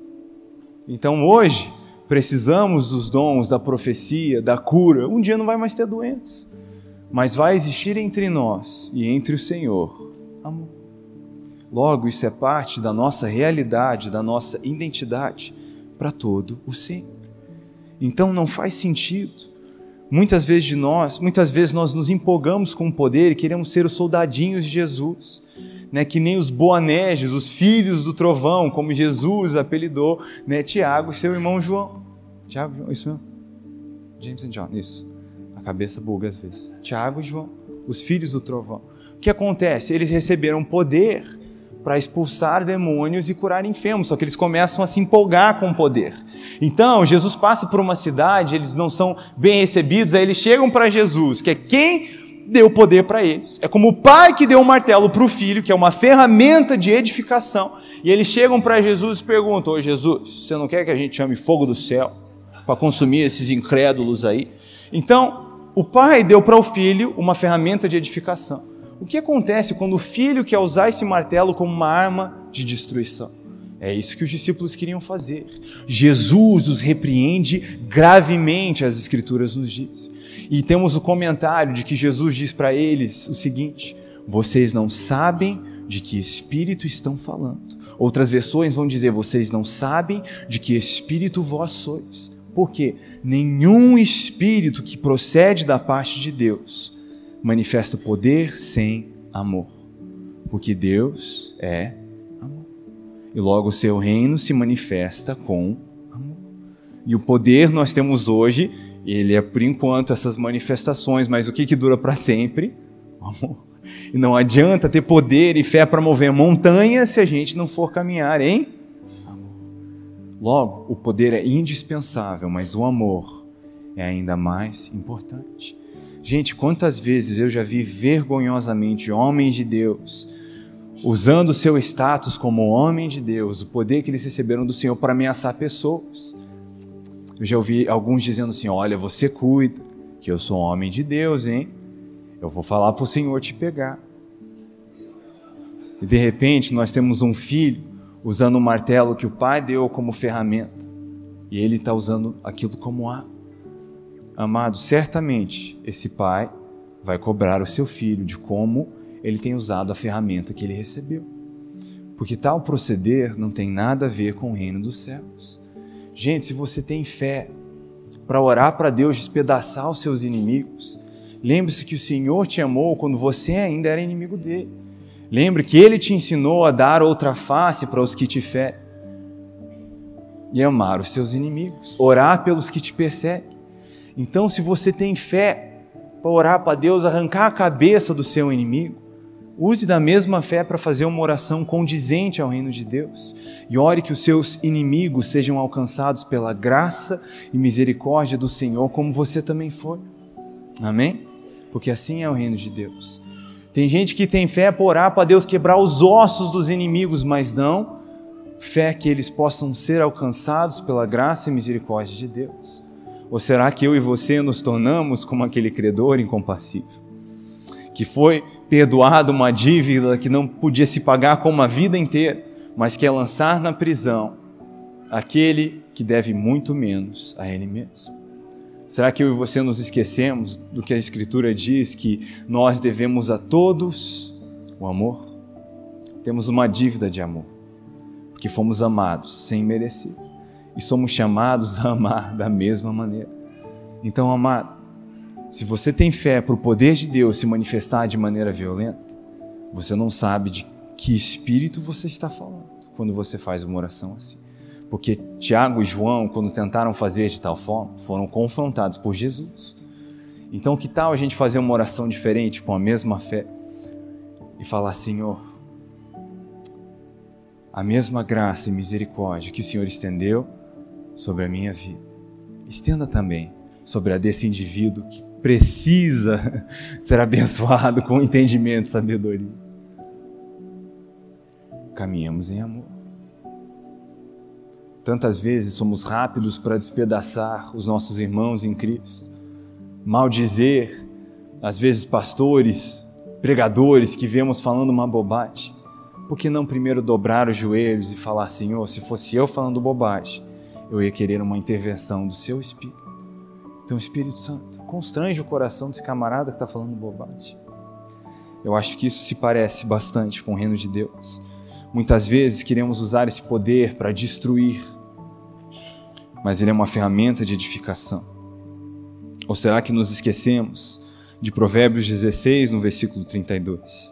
Então hoje, precisamos dos dons, da profecia, da cura. Um dia não vai mais ter doença. Mas vai existir entre nós e entre o Senhor amor. Logo, isso é parte da nossa realidade, da nossa identidade para todo o sempre. Então não faz sentido. Muitas vezes de nós, muitas vezes nós nos empolgamos com o poder e queremos ser os soldadinhos de Jesus, né? Que nem os Boanerges, os filhos do trovão, como Jesus apelidou, né? Tiago e seu irmão João. Tiago, João, isso mesmo? James and John, isso. A cabeça buga às vezes. Tiago e João, os filhos do trovão. O que acontece? Eles receberam poder para expulsar demônios e curar enfermos, só que eles começam a se empolgar com o poder. Então, Jesus passa por uma cidade, eles não são bem recebidos, aí eles chegam para Jesus, que é quem deu poder para eles. É como o pai que deu um martelo para o filho, que é uma ferramenta de edificação, e eles chegam para Jesus e perguntam: ô Jesus, você não quer que a gente chame fogo do céu para consumir esses incrédulos aí? Então, o pai deu para o filho uma ferramenta de edificação. O que acontece quando o filho quer usar esse martelo como uma arma de destruição? É isso que os discípulos queriam fazer. Jesus os repreende gravemente, as Escrituras nos dizem. E temos o comentário de que Jesus diz para eles o seguinte: vocês não sabem de que espírito estão falando. Outras versões vão dizer: vocês não sabem de que espírito vós sois. Por quê? Nenhum espírito que procede da parte de Deus manifesta poder sem amor, porque Deus é amor, e logo o seu reino se manifesta com amor. E o poder nós temos hoje, Ele é, por enquanto, essas manifestações, mas o que, que dura para sempre? O amor. E não adianta ter poder e fé para mover montanhas se a gente não for caminhar em amor. Logo, o poder é indispensável, mas o amor é ainda mais importante. Gente, quantas vezes eu já vi vergonhosamente homens de Deus usando o seu status como homem de Deus, o poder que eles receberam do Senhor para ameaçar pessoas. Eu já ouvi alguns dizendo assim, olha, você cuida, que eu sou homem de Deus, hein? Eu vou falar para o Senhor te pegar. E de repente nós temos um filho usando um martelo que o pai deu como ferramenta. E ele está usando aquilo como arma. Amado, certamente esse pai vai cobrar o seu filho de como ele tem usado a ferramenta que ele recebeu. Porque tal proceder não tem nada a ver com o reino dos céus. Gente, se você tem fé para orar para Deus despedaçar os seus inimigos, lembre-se que o Senhor te amou quando você ainda era inimigo dele. Lembre que ele te ensinou a dar outra face para os que te ferem e amar os seus inimigos, orar pelos que te perseguem. Então, se você tem fé para orar para Deus arrancar a cabeça do seu inimigo, use da mesma fé para fazer uma oração condizente ao reino de Deus e ore que os seus inimigos sejam alcançados pela graça e misericórdia do Senhor, como você também foi. Amém? Porque assim é o reino de Deus. Tem gente que tem fé para orar para Deus quebrar os ossos dos inimigos, mas não fé que eles possam ser alcançados pela graça e misericórdia de Deus. Ou será que eu e você nos tornamos como aquele credor incompassível, que foi perdoado uma dívida que não podia se pagar com uma vida inteira, mas quer lançar na prisão aquele que deve muito menos a ele mesmo? Será que eu e você nos esquecemos do que a Escritura diz, que nós devemos a todos o amor? Temos uma dívida de amor, porque fomos amados sem merecer, e somos chamados a amar da mesma maneira. Então, amado, se você tem fé para o poder de Deus se manifestar de maneira violenta, você não sabe de que espírito você está falando quando você faz uma oração assim. Porque Tiago e João, quando tentaram fazer de tal forma, foram confrontados por Jesus. Então, que tal a gente fazer uma oração diferente, com a mesma fé, e falar, Senhor, a mesma graça e misericórdia que o Senhor estendeu sobre a minha vida, estenda também sobre a desse indivíduo que precisa ser abençoado com entendimento e sabedoria. Caminhamos em amor. Tantas vezes somos rápidos para despedaçar os nossos irmãos em Cristo, maldizer, às vezes pastores, pregadores que vemos falando uma bobagem. Por que não primeiro dobrar os joelhos e falar, Senhor, se fosse eu falando bobagem, eu ia querer uma intervenção do seu Espírito. Então, Espírito Santo, constrange o coração desse camarada que está falando bobagem. Eu acho que isso se parece bastante com o reino de Deus. Muitas vezes queremos usar esse poder para destruir, mas ele é uma ferramenta de edificação. Ou será que nos esquecemos de Provérbios dezesseis, no versículo trinta e dois?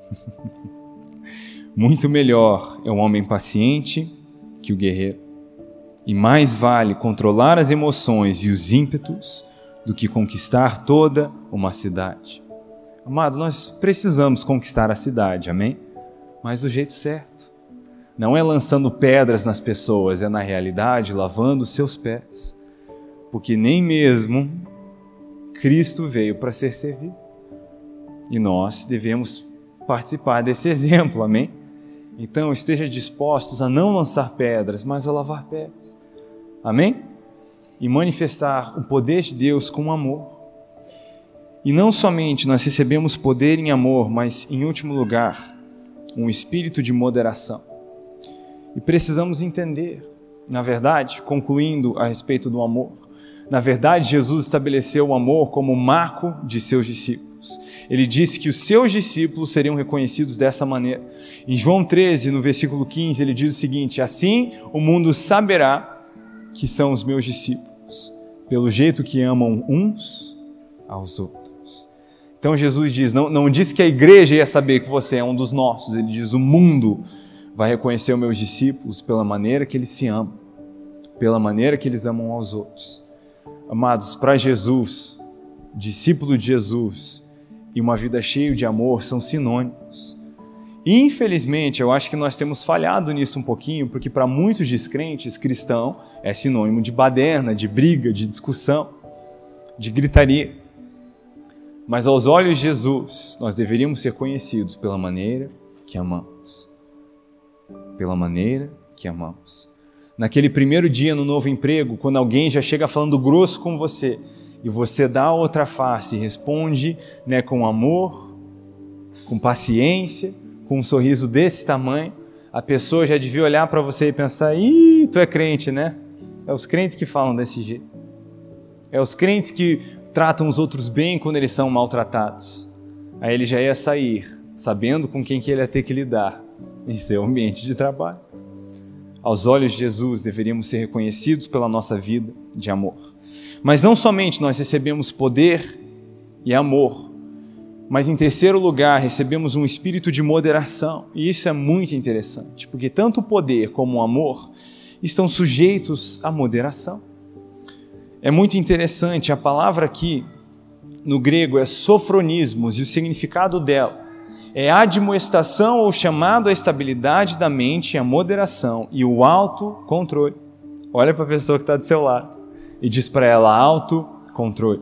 Muito melhor é o homem paciente que o guerreiro, e mais vale controlar as emoções e os ímpetos do que conquistar toda uma cidade. Amado, nós precisamos conquistar a cidade, amém? Mas do jeito certo. Não é lançando pedras nas pessoas, é na realidade lavando os seus pés. Porque nem mesmo Cristo veio para ser servido. E nós devemos participar desse exemplo, amém? Então esteja dispostos a não lançar pedras, mas a lavar pés. Amém? E manifestar o poder de Deus com amor. E não somente nós recebemos poder em amor, mas em último lugar, um espírito de moderação. E precisamos entender, na verdade, concluindo a respeito do amor, na verdade Jesus estabeleceu o amor como marco de seus discípulos. Ele disse que os seus discípulos seriam reconhecidos dessa maneira. Em João treze, no versículo quinze, ele diz o seguinte: assim o mundo saberá que são os meus discípulos, pelo jeito que amam uns aos outros. Então Jesus diz, não, não diz que a igreja ia saber que você é um dos nossos, ele diz, o mundo vai reconhecer os meus discípulos pela maneira que eles se amam, pela maneira que eles amam aos outros. Amados, para Jesus, discípulo de Jesus e uma vida cheia de amor são sinônimos. E, infelizmente, eu acho que nós temos falhado nisso um pouquinho, porque para muitos descrentes, cristão é sinônimo de baderna, de briga, de discussão, de gritaria. Mas aos olhos de Jesus, nós deveríamos ser conhecidos pela maneira que amamos. Pela maneira que amamos. Naquele primeiro dia no novo emprego, quando alguém já chega falando grosso com você, e você dá outra face e responde, né, com amor, com paciência, com um sorriso desse tamanho, a pessoa já devia olhar para você e pensar: ih, tu é crente, né? É os crentes que falam desse jeito. É os crentes que tratam os outros bem quando eles são maltratados. Aí ele já ia sair, sabendo com quem que ele ia ter que lidar em seu ambiente de trabalho. Aos olhos de Jesus, deveríamos ser reconhecidos pela nossa vida de amor. Mas não somente nós recebemos poder e amor, mas em terceiro lugar, recebemos um espírito de moderação. E isso é muito interessante, porque tanto o poder como o amor estão sujeitos à moderação. É muito interessante, a palavra aqui no grego é sofronismos, e o significado dela é a admoestação ou chamado à estabilidade da mente, a moderação e o autocontrole. Olha para a pessoa que está do seu lado e diz para ela: autocontrole.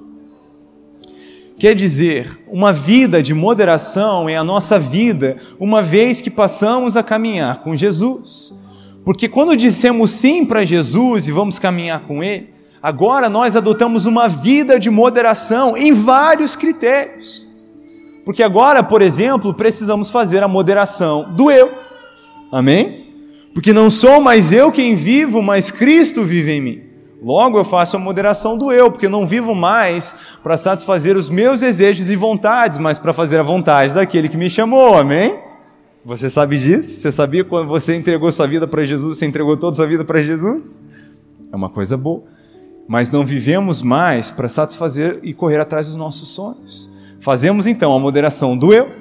Quer dizer, uma vida de moderação é a nossa vida uma vez que passamos a caminhar com Jesus. Porque quando dissemos sim para Jesus e vamos caminhar com Ele, agora nós adotamos uma vida de moderação em vários critérios. Porque agora, por exemplo, precisamos fazer a moderação do eu. Amém? Porque não sou mais eu quem vivo, mas Cristo vive em mim. Logo eu faço a moderação do eu, porque eu não vivo mais para satisfazer os meus desejos e vontades, mas para fazer a vontade daquele que me chamou. Amém? Você sabe disso? Você sabia quando você entregou sua vida para Jesus, você entregou toda a sua vida para Jesus? É uma coisa boa. Mas não vivemos mais para satisfazer e correr atrás dos nossos sonhos. Fazemos então a moderação do eu,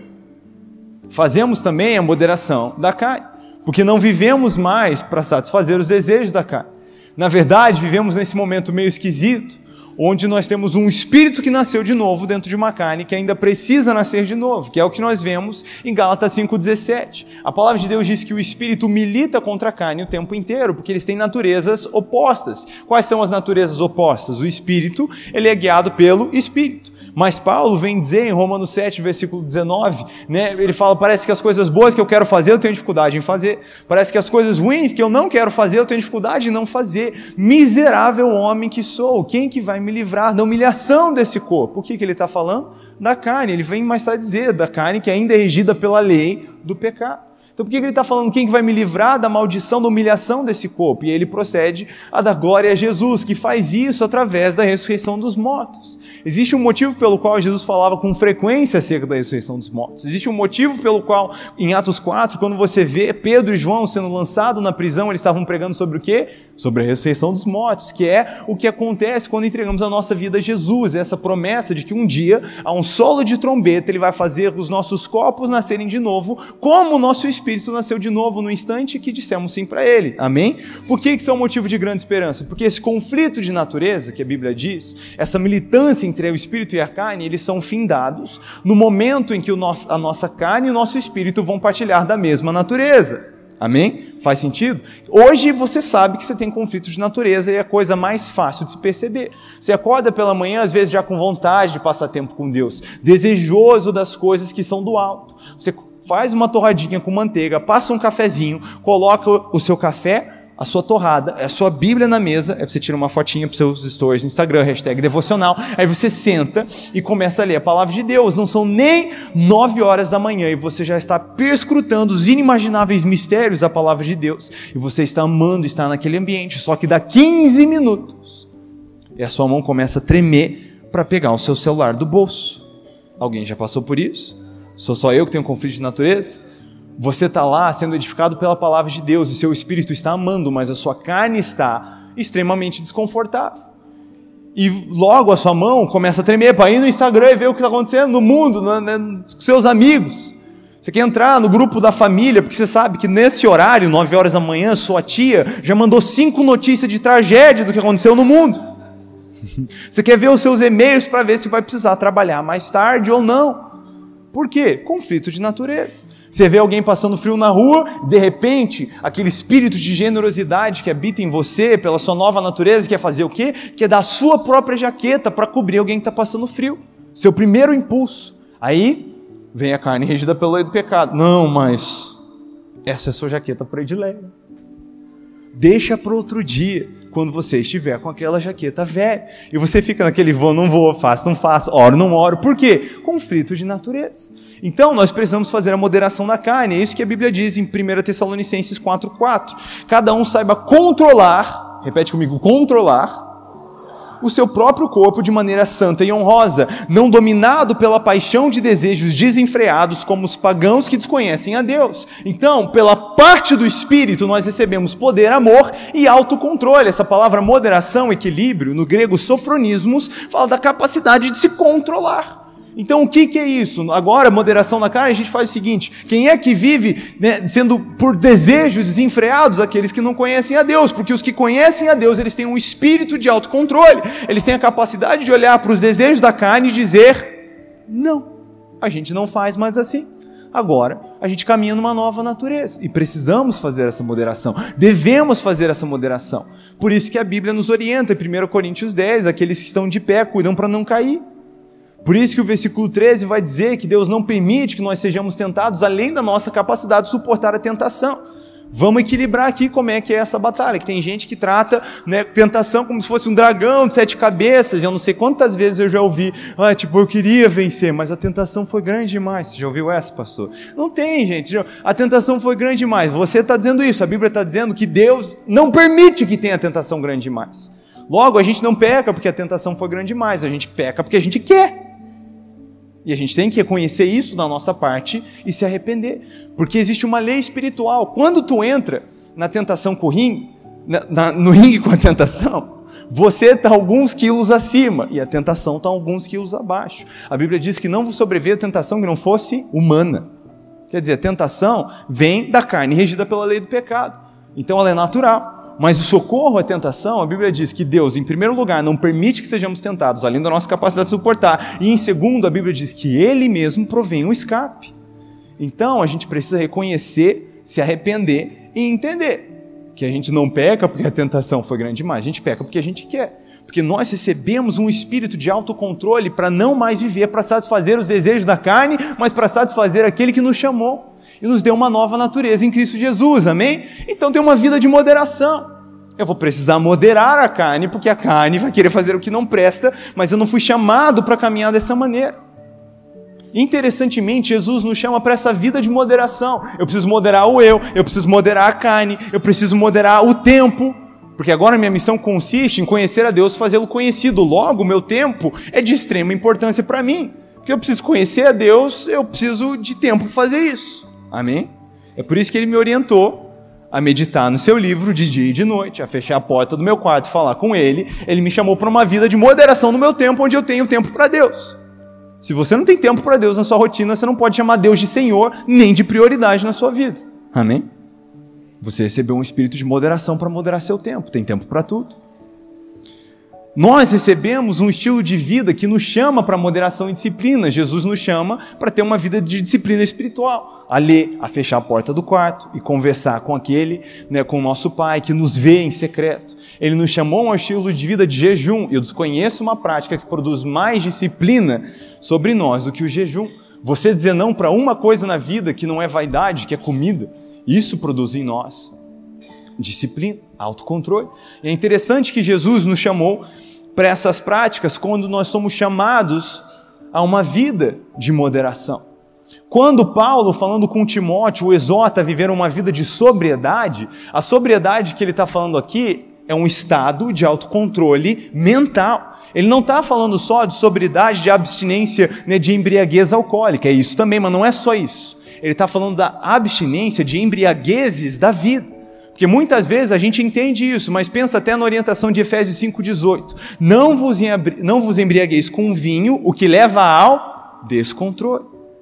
fazemos também a moderação da carne, porque não vivemos mais para satisfazer os desejos da carne. Na verdade, vivemos nesse momento meio esquisito, onde nós temos um espírito que nasceu de novo dentro de uma carne que ainda precisa nascer de novo, que é o que nós vemos em Gálatas cinco, dezessete. A palavra de Deus diz que o espírito milita contra a carne o tempo inteiro, porque eles têm naturezas opostas. Quais são as naturezas opostas? O espírito, ele é guiado pelo espírito. Mas Paulo vem dizer em Romanos sete, versículo dezenove, né, ele fala: parece que as coisas boas que eu quero fazer, eu tenho dificuldade em fazer. Parece que as coisas ruins que eu não quero fazer, eu tenho dificuldade em não fazer. Miserável homem que sou, quem que vai me livrar da humilhação desse corpo? O que, que ele está falando? Da carne. Ele vem mais tarde dizer, da carne que ainda é regida pela lei do pecado. Então por que ele está falando quem que vai me livrar da maldição, da humilhação desse corpo? E ele procede a dar glória a Jesus, que faz isso através da ressurreição dos mortos. Existe um motivo pelo qual Jesus falava com frequência acerca da ressurreição dos mortos. Existe um motivo pelo qual, em Atos quatro, quando você vê Pedro e João sendo lançados na prisão, eles estavam pregando sobre o quê? Sobre a ressurreição dos mortos, que é o que acontece quando entregamos a nossa vida a Jesus. Essa promessa de que um dia, a um solo de trombeta, ele vai fazer os nossos corpos nascerem de novo, como o nosso espírito Espírito nasceu de novo no instante que dissemos sim para Ele. Amém? Por que isso é um motivo de grande esperança? Porque esse conflito de natureza, que a Bíblia diz, essa militância entre o Espírito e a carne, eles são findados no momento em que o nosso, a nossa carne e o nosso Espírito vão partilhar da mesma natureza. Amém? Faz sentido? Hoje você sabe que você tem conflito de natureza e é a coisa mais fácil de se perceber. Você acorda pela manhã, às vezes já com vontade de passar tempo com Deus, desejoso das coisas que são do alto. Você faz uma torradinha com manteiga, passa um cafezinho, coloca o seu café, a sua torrada, a sua Bíblia na mesa, aí você tira uma fotinha para os seus stories no Instagram, hashtag devocional, aí você senta e começa a ler a palavra de Deus. Não são nem nove horas da manhã e você já está perscrutando os inimagináveis mistérios da palavra de Deus e você está amando estar naquele ambiente, só que dá quinze minutos e a sua mão começa a tremer para pegar o seu celular do bolso. Alguém já passou por isso? Sou só eu que tenho conflito de natureza? Você está lá sendo edificado pela palavra de Deus e seu espírito está amando, mas a sua carne está extremamente desconfortável. E logo a sua mão começa a tremer para ir no Instagram e ver o que está acontecendo no mundo, no, no, com seus amigos. Você quer entrar no grupo da família, porque você sabe que nesse horário, nove horas da manhã, sua tia já mandou cinco notícias de tragédia do que aconteceu no mundo. Você quer ver os seus e-mails para ver se vai precisar trabalhar mais tarde ou não. Por quê? Conflito de natureza. Você vê alguém passando frio na rua, de repente, aquele espírito de generosidade que habita em você, pela sua nova natureza, quer fazer o quê? Quer dar a sua própria jaqueta para cobrir alguém que está passando frio. Seu primeiro impulso. Aí, vem a carne regida pela lei do pecado. Não, mas essa é a sua jaqueta predileta. Deixa para outro dia, quando você estiver com aquela jaqueta velha. E você fica naquele vou, não vou, faço, não faço, oro, não oro. Por quê? Conflito de natureza. Então, nós precisamos fazer a moderação da carne. É isso que a Bíblia diz em primeira Tessalonicenses quatro, quatro. Cada um saiba controlar, repete comigo, controlar o seu próprio corpo de maneira santa e honrosa, não dominado pela paixão de desejos desenfreados como os pagãos que desconhecem a Deus. Então, pela parte do Espírito, nós recebemos poder, amor e autocontrole. Essa palavra moderação, equilíbrio, no grego sofronismos, fala da capacidade de se controlar. Então o que, que é isso? Agora, moderação na carne, a gente faz o seguinte: quem é que vive, né, sendo por desejos desenfreados? Aqueles que não conhecem a Deus, porque os que conhecem a Deus, eles têm um espírito de autocontrole, eles têm a capacidade de olhar para os desejos da carne e dizer, não, a gente não faz mais assim. Agora, a gente caminha numa nova natureza, e precisamos fazer essa moderação, devemos fazer essa moderação. Por isso que a Bíblia nos orienta, em primeira Coríntios dez, aqueles que estão de pé, cuidam para não cair. Por isso que o versículo treze vai dizer que Deus não permite que nós sejamos tentados além da nossa capacidade de suportar a tentação. Vamos equilibrar aqui como é que é essa batalha, que tem gente que trata, né, tentação como se fosse um dragão de sete cabeças, e eu não sei quantas vezes eu já ouvi, ah, tipo, eu queria vencer, mas a tentação foi grande demais. Você já ouviu essa, pastor? Não tem, gente, a tentação foi grande demais. Você está dizendo isso, a Bíblia está dizendo que Deus não permite que tenha tentação grande demais. Logo, a gente não peca porque a tentação foi grande demais, a gente peca porque a gente quer. E a gente tem que reconhecer isso da nossa parte e se arrepender. Porque existe uma lei espiritual. Quando tu entra na tentação com o ringue, na, na, no ringue com a tentação, você está alguns quilos acima e a tentação está alguns quilos abaixo. A Bíblia diz que não vos sobreveio a tentação que não fosse humana. Quer dizer, a tentação vem da carne regida pela lei do pecado. Então ela é natural. Mas o socorro à tentação, a Bíblia diz que Deus, em primeiro lugar, não permite que sejamos tentados, além da nossa capacidade de suportar. E em segundo, a Bíblia diz que Ele mesmo provém um escape. Então, a gente precisa reconhecer, se arrepender e entender que a gente não peca porque a tentação foi grande demais, a gente peca porque a gente quer. Porque nós recebemos um espírito de autocontrole para não mais viver, para satisfazer os desejos da carne, mas para satisfazer aquele que nos chamou e nos deu uma nova natureza em Cristo Jesus, amém? Então tem uma vida de moderação. Eu vou precisar moderar a carne, porque a carne vai querer fazer o que não presta, mas eu não fui chamado para caminhar dessa maneira. Interessantemente, Jesus nos chama para essa vida de moderação. Eu preciso moderar o eu, eu preciso moderar a carne, eu preciso moderar o tempo, porque agora a minha missão consiste em conhecer a Deus, fazê-lo conhecido. Logo, o meu tempo é de extrema importância para mim, porque eu preciso conhecer a Deus, eu preciso de tempo para fazer isso. Amém? É por isso que ele me orientou a meditar no seu livro de dia e de noite, a fechar a porta do meu quarto e falar com ele. Ele me chamou para uma vida de moderação no meu tempo, onde eu tenho tempo para Deus. Se você não tem tempo para Deus na sua rotina, você não pode chamar Deus de Senhor, nem de prioridade na sua vida. Amém? Você recebeu um espírito de moderação para moderar seu tempo. Tem tempo para tudo. Nós recebemos um estilo de vida que nos chama para moderação e disciplina. Jesus nos chama para ter uma vida de disciplina espiritual. A ler, a fechar a porta do quarto e conversar com aquele, né, com o nosso Pai que nos vê em secreto. Ele nos chamou a um estilo de vida de jejum. Eu desconheço uma prática que produz mais disciplina sobre nós do que o jejum. Você dizer não para uma coisa na vida que não é vaidade, que é comida, isso produz em nós disciplina, autocontrole. E é interessante que Jesus nos chamou para essas práticas quando nós somos chamados a uma vida de moderação. Quando Paulo, falando com Timóteo, o exorta a viver uma vida de sobriedade, a sobriedade que ele está falando aqui é um estado de autocontrole mental. Ele não está falando só de sobriedade, de abstinência, né, de embriaguez alcoólica, é isso também, mas não é só isso. Ele está falando da abstinência de embriaguezes da vida. Porque muitas vezes a gente entende isso, mas pensa até na orientação de Efésios cinco, dezoito. Não vos, não vos embriagueis com vinho, o que leva ao descontrole.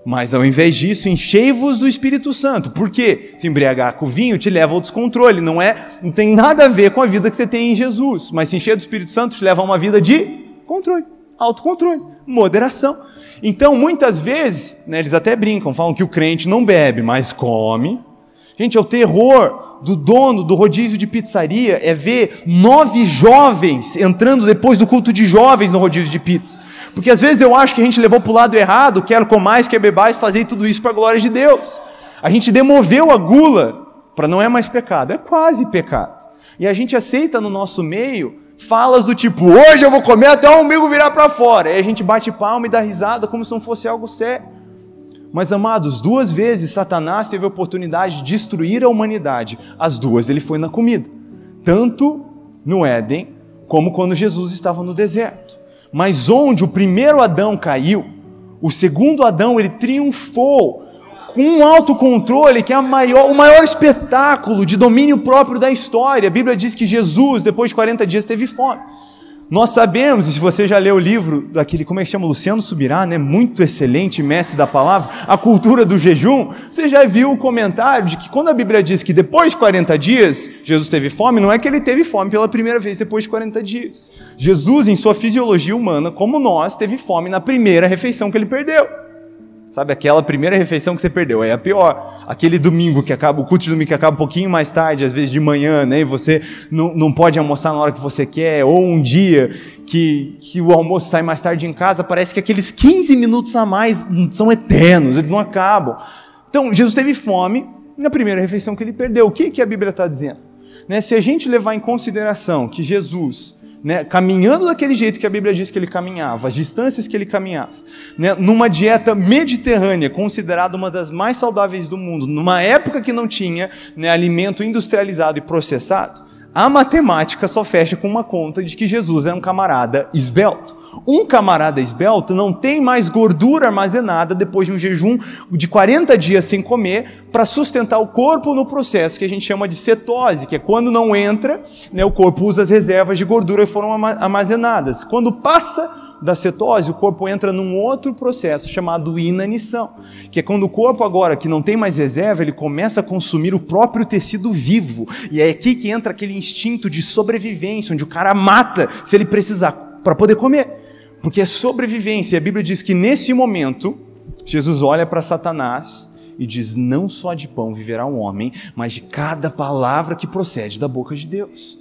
Mas ao invés disso, enchei-vos do Espírito Santo. Por quê? Se embriagar com vinho te leva ao descontrole. Não, é, não tem nada a ver com a vida que você tem em Jesus. Mas se encher do Espírito Santo te leva a uma vida de controle, autocontrole, moderação. Então, muitas vezes, né, eles até brincam, falam que o crente não bebe, mas come. Gente, é o terror do dono do rodízio de pizzaria é ver nove jovens entrando depois do culto de jovens no rodízio de pizza. Porque às vezes eu acho que a gente levou para o lado errado, quero comais, quer bebais, fazer tudo isso para a glória de Deus. A gente demoveu a gula para não é mais pecado, é quase pecado. E a gente aceita no nosso meio falas do tipo, hoje eu vou comer até o umbigo virar para fora. E a gente bate palma e dá risada como se não fosse algo sério. Mas, amados, duas vezes Satanás teve a oportunidade de destruir a humanidade. As duas ele foi na comida. Tanto no Éden, como quando Jesus estava no deserto. Mas onde o primeiro Adão caiu, o segundo Adão ele triunfou com um autocontrole que é a maior, o maior espetáculo de domínio próprio da história. A Bíblia diz que Jesus, depois de quarenta dias, teve fome. Nós sabemos, e se você já leu o livro daquele, como é que chama, Luciano Subirá, né? Muito excelente mestre da palavra, A Cultura do Jejum, você já viu o comentário de que quando a Bíblia diz que depois de quarenta dias Jesus teve fome, não é que ele teve fome pela primeira vez depois de quarenta dias. Jesus, em sua fisiologia humana, como nós, teve fome na primeira refeição que ele perdeu. Sabe, aquela primeira refeição que você perdeu, é a pior. Aquele domingo que acaba, o culto de domingo que acaba um pouquinho mais tarde, às vezes de manhã, né? E você não, não pode almoçar na hora que você quer, ou um dia que, que o almoço sai mais tarde em casa, parece que aqueles quinze minutos a mais são eternos, eles não acabam. Então, Jesus teve fome na primeira refeição que ele perdeu. O que, que a Bíblia está dizendo? Né? Se a gente levar em consideração que Jesus, né, caminhando daquele jeito que a Bíblia diz que ele caminhava, as distâncias que ele caminhava, né, numa dieta mediterrânea, considerada uma das mais saudáveis do mundo, numa época que não tinha, né, alimento industrializado e processado, a matemática só fecha com uma conta de que Jesus era um camarada esbelto. Um camarada esbelto não tem mais gordura armazenada depois de um jejum de quarenta dias sem comer para sustentar o corpo no processo que a gente chama de cetose, que é quando não entra, né, o corpo usa as reservas de gordura que foram armazenadas. Quando passa da cetose, o corpo entra num outro processo chamado inanição, que é quando o corpo agora, que não tem mais reserva, ele começa a consumir o próprio tecido vivo. E é aqui que entra aquele instinto de sobrevivência, onde o cara mata se ele precisar para poder comer. Porque é sobrevivência. E a Bíblia diz que nesse momento, Jesus olha para Satanás e diz, não só de pão viverá o homem, mas de cada palavra que procede da boca de Deus.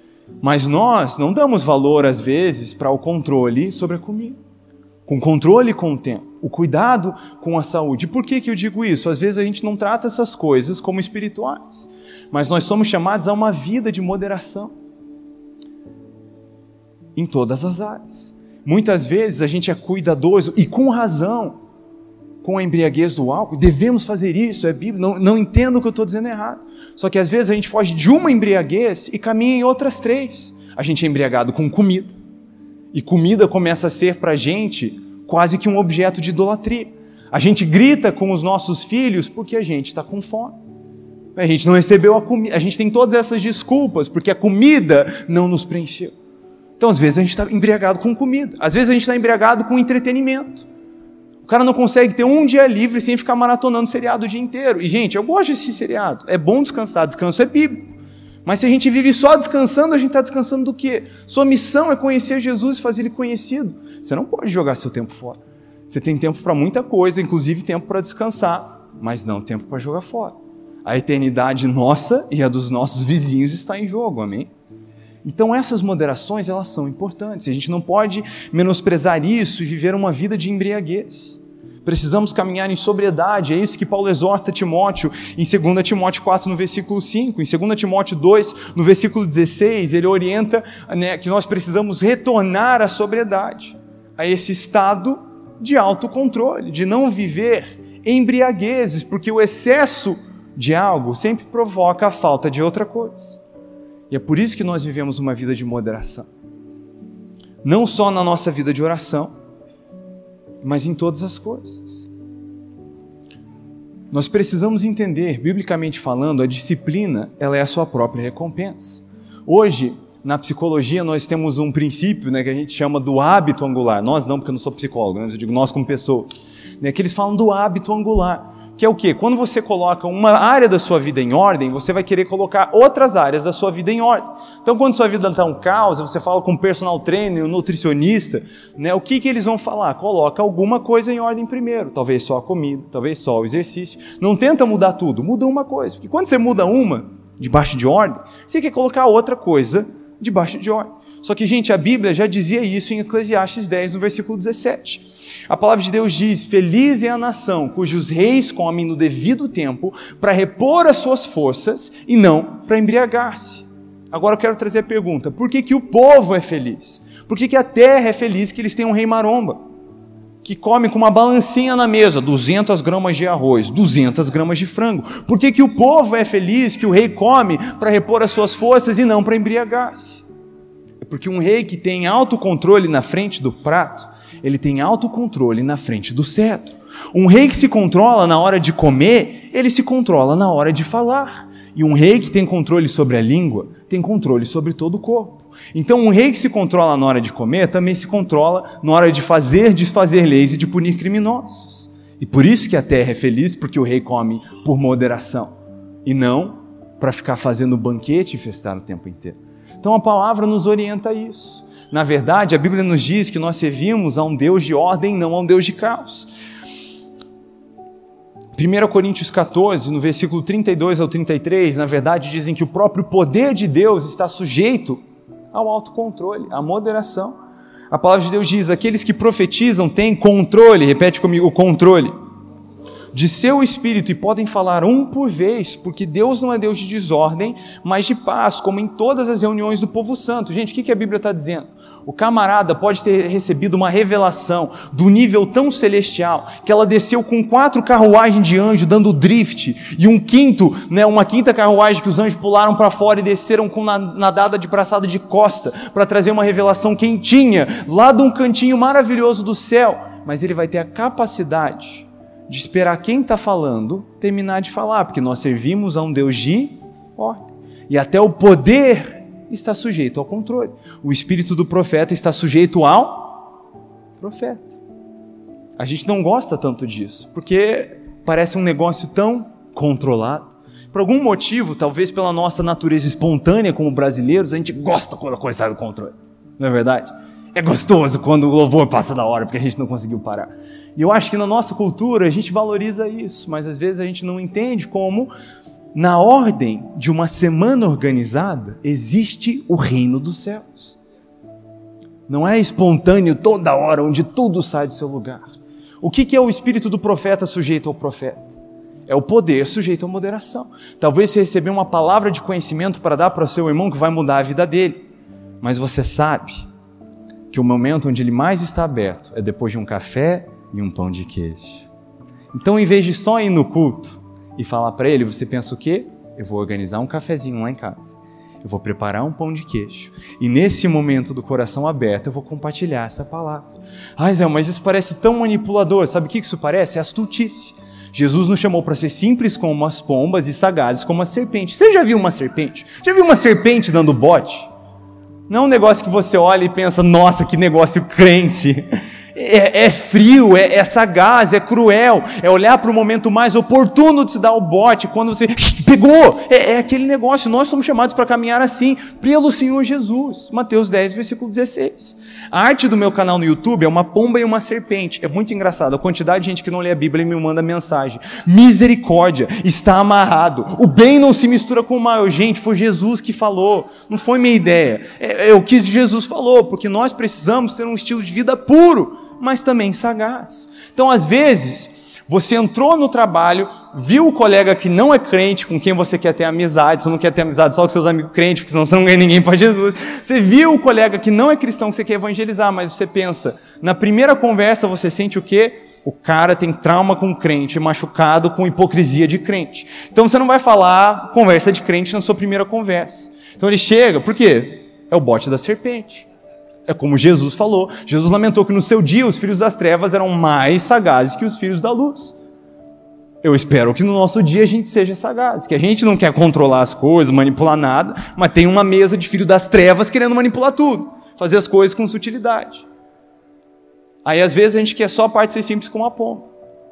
Mas nós não damos valor, às vezes, para o controle sobre a comida. Com controle com o tempo. O cuidado com a saúde. Por que que eu digo isso? Às vezes a gente não trata essas coisas como espirituais. Mas nós somos chamados a uma vida de moderação. Em todas as áreas. Muitas vezes a gente é cuidadoso, e com razão, com a embriaguez do álcool. Devemos fazer isso, é Bíblia. Não, não entendo o que eu estou dizendo errado. Só que às vezes a gente foge de uma embriaguez e caminha em outras três. A gente é embriagado com comida. E comida começa a ser para a gente quase que um objeto de idolatria. A gente grita com os nossos filhos porque a gente está com fome. A gente não recebeu a comida. A gente tem todas essas desculpas porque a comida não nos preencheu. Então, às vezes, a gente está embriagado com comida. Às vezes, a gente está embriagado com entretenimento. O cara não consegue ter um dia livre sem ficar maratonando seriado o dia inteiro. E, gente, eu gosto desse seriado. É bom descansar. Descanso é bíblico. Mas se a gente vive só descansando, a gente está descansando do quê? Sua missão é conhecer Jesus e fazer Ele conhecido. Você não pode jogar seu tempo fora. Você tem tempo para muita coisa, inclusive tempo para descansar, mas não tempo para jogar fora. A eternidade nossa e a dos nossos vizinhos está em jogo, amém? Então essas moderações, elas são importantes. A gente não pode menosprezar isso e viver uma vida de embriaguez. Precisamos caminhar em sobriedade. É isso que Paulo exorta Timóteo em dois Timóteo quatro, no versículo cinco. Em dois Timóteo dois, no versículo dezesseis, ele orienta, né, que nós precisamos retornar à sobriedade, a esse estado de autocontrole, de não viver embriaguezes, porque o excesso de algo sempre provoca a falta de outra coisa. E é por isso que nós vivemos uma vida de moderação. Não só na nossa vida de oração, mas em todas as coisas. Nós precisamos entender, biblicamente falando, a disciplina, ela é a sua própria recompensa. Hoje, na psicologia, nós temos um princípio, né, que a gente chama do hábito angular. Nós não, porque eu não sou psicólogo, né, mas eu digo nós como pessoas. né, que eles falam do hábito angular. Que é o quê? Quando você coloca uma área da sua vida em ordem, você vai querer colocar outras áreas da sua vida em ordem. Então, quando sua vida está um caos, você fala com um personal trainer, um nutricionista, né, o que, que eles vão falar? Coloca alguma coisa em ordem primeiro. Talvez só a comida, talvez só o exercício. Não tenta mudar tudo, muda uma coisa. Porque quando você muda uma debaixo de ordem, você quer colocar outra coisa debaixo de ordem. Só que, gente, a Bíblia já dizia isso em Eclesiastes dez, no versículo dezessete. A palavra de Deus diz: feliz é a nação cujos reis comem no devido tempo para repor as suas forças e não para embriagar-se. Agora eu quero trazer a pergunta: por que que o povo é feliz? Por que que a terra é feliz que eles têm um rei maromba? Que come com uma balancinha na mesa, duzentas gramas de arroz, duzentas gramas de frango. Por que que o povo é feliz que o rei come para repor as suas forças e não para embriagar-se? É porque um rei que tem autocontrole na frente do prato, ele tem autocontrole na frente do cetro. Um rei que se controla na hora de comer, ele se controla na hora de falar. E um rei que tem controle sobre a língua, tem controle sobre todo o corpo. Então um rei que se controla na hora de comer, também se controla na hora de fazer, desfazer leis e de punir criminosos. E por isso que a terra é feliz, porque o rei come por moderação, e não para ficar fazendo banquete e festar o tempo inteiro. Então a palavra nos orienta a isso. Na verdade, a Bíblia nos diz que nós servimos a um Deus de ordem, não a um Deus de caos. primeira Coríntios quatorze, no versículo trinta e dois ao trinta e três, na verdade, dizem que o próprio poder de Deus está sujeito ao autocontrole, à moderação. A palavra de Deus diz: aqueles que profetizam têm controle, repete comigo, controle, de seu espírito, e podem falar um por vez, porque Deus não é Deus de desordem, mas de paz, como em todas as reuniões do povo santo. Gente, o que a Bíblia está dizendo? O camarada pode ter recebido uma revelação do nível tão celestial que ela desceu com quatro carruagens de anjo dando drift e um quinto, né, uma quinta carruagem que os anjos pularam para fora e desceram com nadada de braçada de costa para trazer uma revelação quentinha lá de um cantinho maravilhoso do céu. Mas ele vai ter a capacidade de esperar quem está falando terminar de falar, porque nós servimos a um Deus de ordem. E até o poder está sujeito ao controle. O espírito do profeta está sujeito ao profeta. A gente não gosta tanto disso, porque parece um negócio tão controlado. Por algum motivo, talvez pela nossa natureza espontânea como brasileiros, a gente gosta quando a coisa sai do controle. Não é verdade? É gostoso quando o louvor passa da hora, porque a gente não conseguiu parar. E eu acho que na nossa cultura a gente valoriza isso, mas às vezes a gente não entende como, na ordem de uma semana organizada, existe o reino dos céus. Não é espontâneo toda hora, onde tudo sai do seu lugar. O que é o espírito do profeta sujeito ao profeta? É o poder sujeito à moderação. Talvez você recebeu uma palavra de conhecimento para dar para o seu irmão que vai mudar a vida dele, mas você sabe que o momento onde ele mais está aberto é depois de um café e um pão de queijo. Então, em vez de só ir no culto e falar para ele, você pensa o quê? Eu vou organizar um cafezinho lá em casa, eu vou preparar um pão de queijo, e nesse momento do coração aberto eu vou compartilhar essa palavra. Ah, Zé, mas isso parece tão manipulador. Sabe o que isso parece? É astutice. Jesus nos chamou para ser simples como as pombas e sagazes como a serpente. Você já viu uma serpente? Já viu uma serpente dando bote? Não é um negócio que você olha e pensa, nossa, que negócio crente. É, é frio, é, é sagaz, é cruel, é olhar para o momento mais oportuno de se dar o bote, quando você pegou, é, é aquele negócio. Nós somos chamados para caminhar assim, pelo Senhor Jesus. Mateus dez, versículo dezesseis. A arte do meu canal no YouTube é uma pomba e uma serpente. É muito engraçado, a quantidade de gente que não lê a Bíblia e me manda mensagem: misericórdia, está amarrado, o bem não se mistura com o mal. Gente, foi Jesus que falou, não foi minha ideia, é, é o que Jesus falou, porque nós precisamos ter um estilo de vida puro, mas também sagaz. Então, às vezes, você entrou no trabalho, viu o colega que não é crente, com quem você quer ter amizade, você não quer ter amizade só com seus amigos crentes, porque senão você não ganha ninguém para Jesus. Você viu o colega que não é cristão, que você quer evangelizar, mas você pensa, na primeira conversa você sente o quê? O cara tem trauma com crente, machucado com hipocrisia de crente. Então você não vai falar conversa de crente na sua primeira conversa. Então ele chega, por quê? É o bote da serpente. É como Jesus falou. Jesus lamentou que no seu dia os filhos das trevas eram mais sagazes que os filhos da luz. Eu espero que no nosso dia a gente seja sagaz, que a gente não quer controlar as coisas, manipular nada, mas tem uma mesa de filho das trevas querendo manipular tudo, fazer as coisas com sutilidade. Aí às vezes a gente quer só a parte de ser simples como a pomba.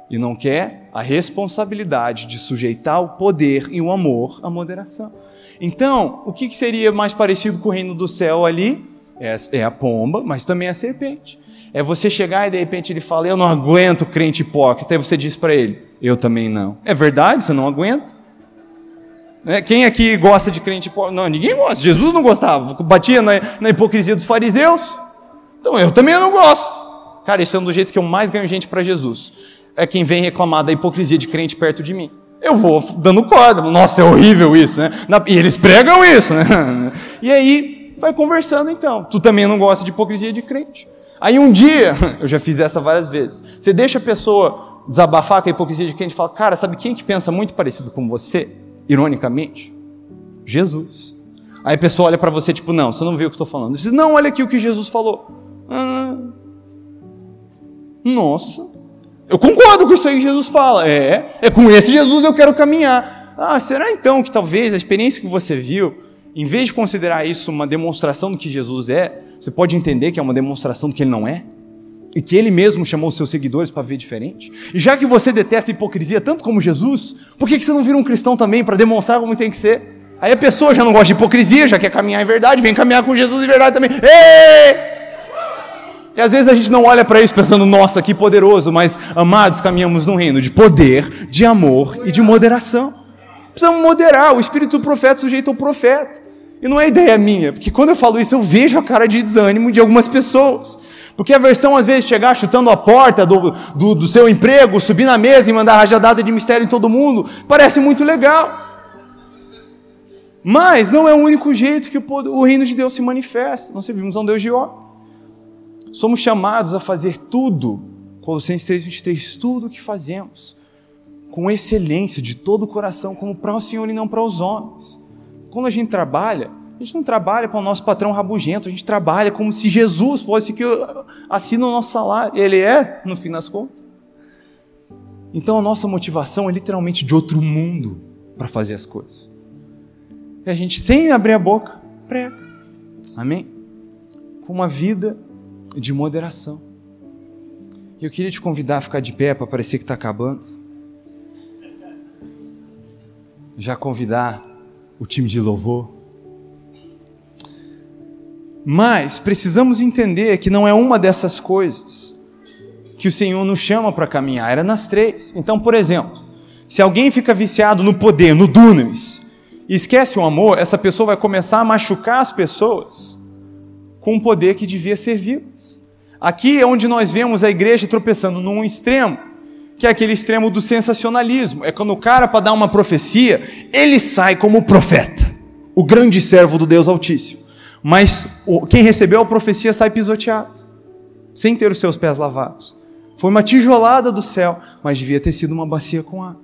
e não quer a responsabilidade de sujeitar o poder e o amor à moderação. Então, o que seria mais parecido com o reino do céu ali? É a pomba, mas também a serpente. É você chegar e de repente ele fala, eu não aguento crente hipócrita, aí você diz para ele, eu também não. É verdade? Você não aguenta? Quem aqui gosta de crente hipócrita? Não, ninguém gosta. Jesus não gostava, batia na, na hipocrisia dos fariseus. Então eu também não gosto. Cara, esse é um dos jeitos que eu mais ganho gente para Jesus. É quem vem reclamar da hipocrisia de crente perto de mim. Eu vou dando corda. Nossa, é horrível isso, né? E eles pregam isso, né? E aí, vai conversando então. Tu também não gosta de hipocrisia de crente. Aí um dia, eu já fiz essa várias vezes, você deixa a pessoa desabafar com a hipocrisia de crente e fala, cara, sabe quem que pensa muito parecido com você? Ironicamente, Jesus. Aí a pessoa olha para você tipo, não, você não viu o que eu estou falando. Você diz, não, olha aqui o que Jesus falou. Ah, nossa, eu concordo com isso aí que Jesus fala. É, é com esse Jesus eu quero caminhar. Ah, será então que talvez a experiência que você viu, em vez de considerar isso uma demonstração do que Jesus é, você pode entender que é uma demonstração do que ele não é? E que ele mesmo chamou os seus seguidores para ver diferente? E já que você detesta a hipocrisia tanto como Jesus, por que você não vira um cristão também para demonstrar como tem que ser? Aí a pessoa já não gosta de hipocrisia, já quer caminhar em verdade, vem caminhar com Jesus em verdade também. Ei! E às vezes a gente não olha para isso pensando, nossa, que poderoso, mas amados, caminhamos num reino de poder, de amor e de moderação. Precisamos moderar, o espírito do profeta sujeito ao profeta. E não é ideia minha, porque quando eu falo isso eu vejo a cara de desânimo de algumas pessoas. Porque a versão às vezes chegar chutando a porta do, do, do seu emprego, subir na mesa e mandar rajadada de mistério em todo mundo, parece muito legal. Mas não é o único jeito que o, o reino de Deus se manifesta. Nós servimos a um Deus de ordem. Somos chamados a fazer tudo, Colossenses três, vinte e três, tudo o que fazemos, com excelência, de todo o coração, como para o Senhor e não para os homens. Quando a gente trabalha, a gente não trabalha para o nosso patrão rabugento, a gente trabalha como se Jesus fosse que assina o nosso salário. Ele é, no fim das contas. Então a nossa motivação é literalmente de outro mundo para fazer as coisas. E a gente, sem abrir a boca, prega. Amém? Com uma vida de moderação. E eu queria te convidar a ficar de pé para parecer que está acabando. Já convidar o time de louvor. Mas precisamos entender que não é uma dessas coisas que o Senhor nos chama para caminhar, era nas três. Então, por exemplo, se alguém fica viciado no poder, no dunamis, e esquece o amor, essa pessoa vai começar a machucar as pessoas com um poder que devia servi-las. Aqui é onde nós vemos a igreja tropeçando num extremo, que é aquele extremo do sensacionalismo. É quando o cara, para dar uma profecia, ele sai como profeta, o grande servo do Deus Altíssimo. Mas quem recebeu a profecia sai pisoteado, sem ter os seus pés lavados. Foi uma tijolada do céu, mas devia ter sido uma bacia com água.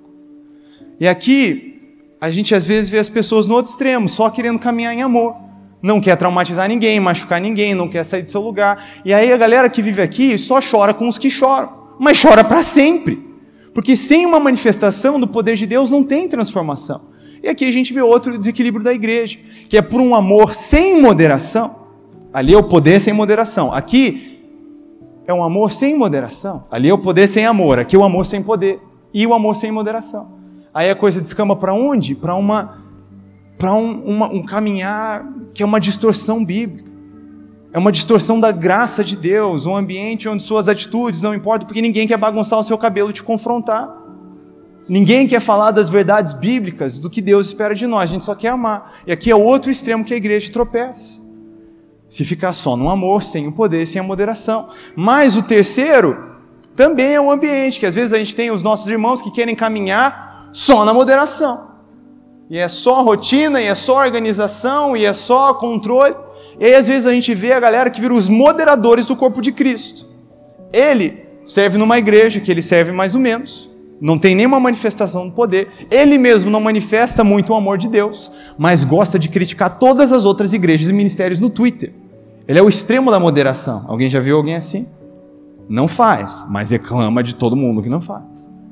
E aqui, a gente às vezes vê as pessoas no outro extremo, só querendo caminhar em amor. Não quer traumatizar ninguém, machucar ninguém, não quer sair do seu lugar. E aí a galera que vive aqui só chora com os que choram, mas chora para sempre. Porque sem uma manifestação do poder de Deus não tem transformação. E aqui a gente vê outro desequilíbrio da igreja, que é por um amor sem moderação. Ali é o poder sem moderação. Aqui é um amor sem moderação. Ali é o poder sem amor. Aqui é o amor sem poder. E o amor sem moderação. Aí a coisa descamba para onde? Para uma, para um, uma, um caminhar que é uma distorção bíblica. É uma distorção da graça de Deus. Um ambiente onde suas atitudes não importam, porque ninguém quer bagunçar o seu cabelo e te confrontar. Ninguém quer falar das verdades bíblicas, do que Deus espera de nós, a gente só quer amar. E aqui é outro extremo que a igreja tropeça. Se ficar só no amor, sem o poder, sem a moderação. Mas o terceiro também é um ambiente, que às vezes a gente tem os nossos irmãos que querem caminhar só na moderação. E é só rotina, e é só organização, e é só controle. E aí às vezes a gente vê a galera que vira os moderadores do corpo de Cristo. Ele serve numa igreja que ele serve mais ou menos. Não tem nenhuma manifestação do poder, ele mesmo não manifesta muito o amor de Deus, mas gosta de criticar todas as outras igrejas e ministérios no Twitter. Ele é o extremo da moderação. Alguém já viu alguém assim? Não faz, mas reclama de todo mundo que não faz.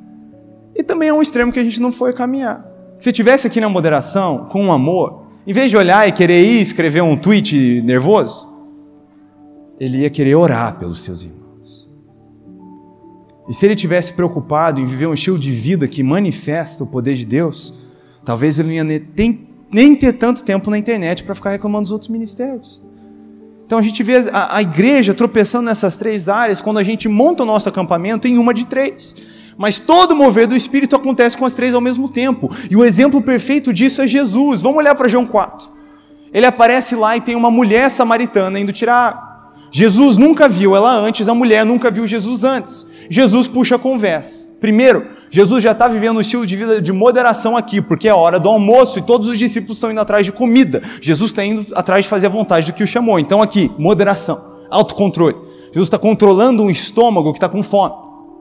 E também é um extremo que a gente não foi caminhar. Se tivesse aqui na moderação, com amor, em vez de olhar e querer ir escrever um tweet nervoso, ele ia querer orar pelos seus irmãos. E se ele tivesse preocupado em viver um estilo de vida que manifesta o poder de Deus, talvez ele não ia nem, nem ter tanto tempo na internet para ficar reclamando dos outros ministérios. Então a gente vê a, a igreja tropeçando nessas três áreas quando a gente monta o nosso acampamento em uma de três. Mas todo mover do Espírito acontece com as três ao mesmo tempo. E o exemplo perfeito disso é Jesus. Vamos olhar para João quatro. Ele aparece lá e tem uma mulher samaritana indo tirar água. Jesus nunca viu ela antes, a mulher nunca viu Jesus antes. Jesus puxa a conversa. Primeiro, Jesus já está vivendo um estilo de vida de moderação aqui, porque é a hora do almoço e todos os discípulos estão indo atrás de comida. Jesus está indo atrás de fazer a vontade do que o chamou. Então aqui, moderação, autocontrole. Jesus está controlando um estômago que está com fome.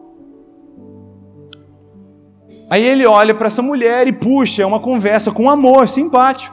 Aí ele olha para essa mulher e puxa uma conversa com amor, simpático.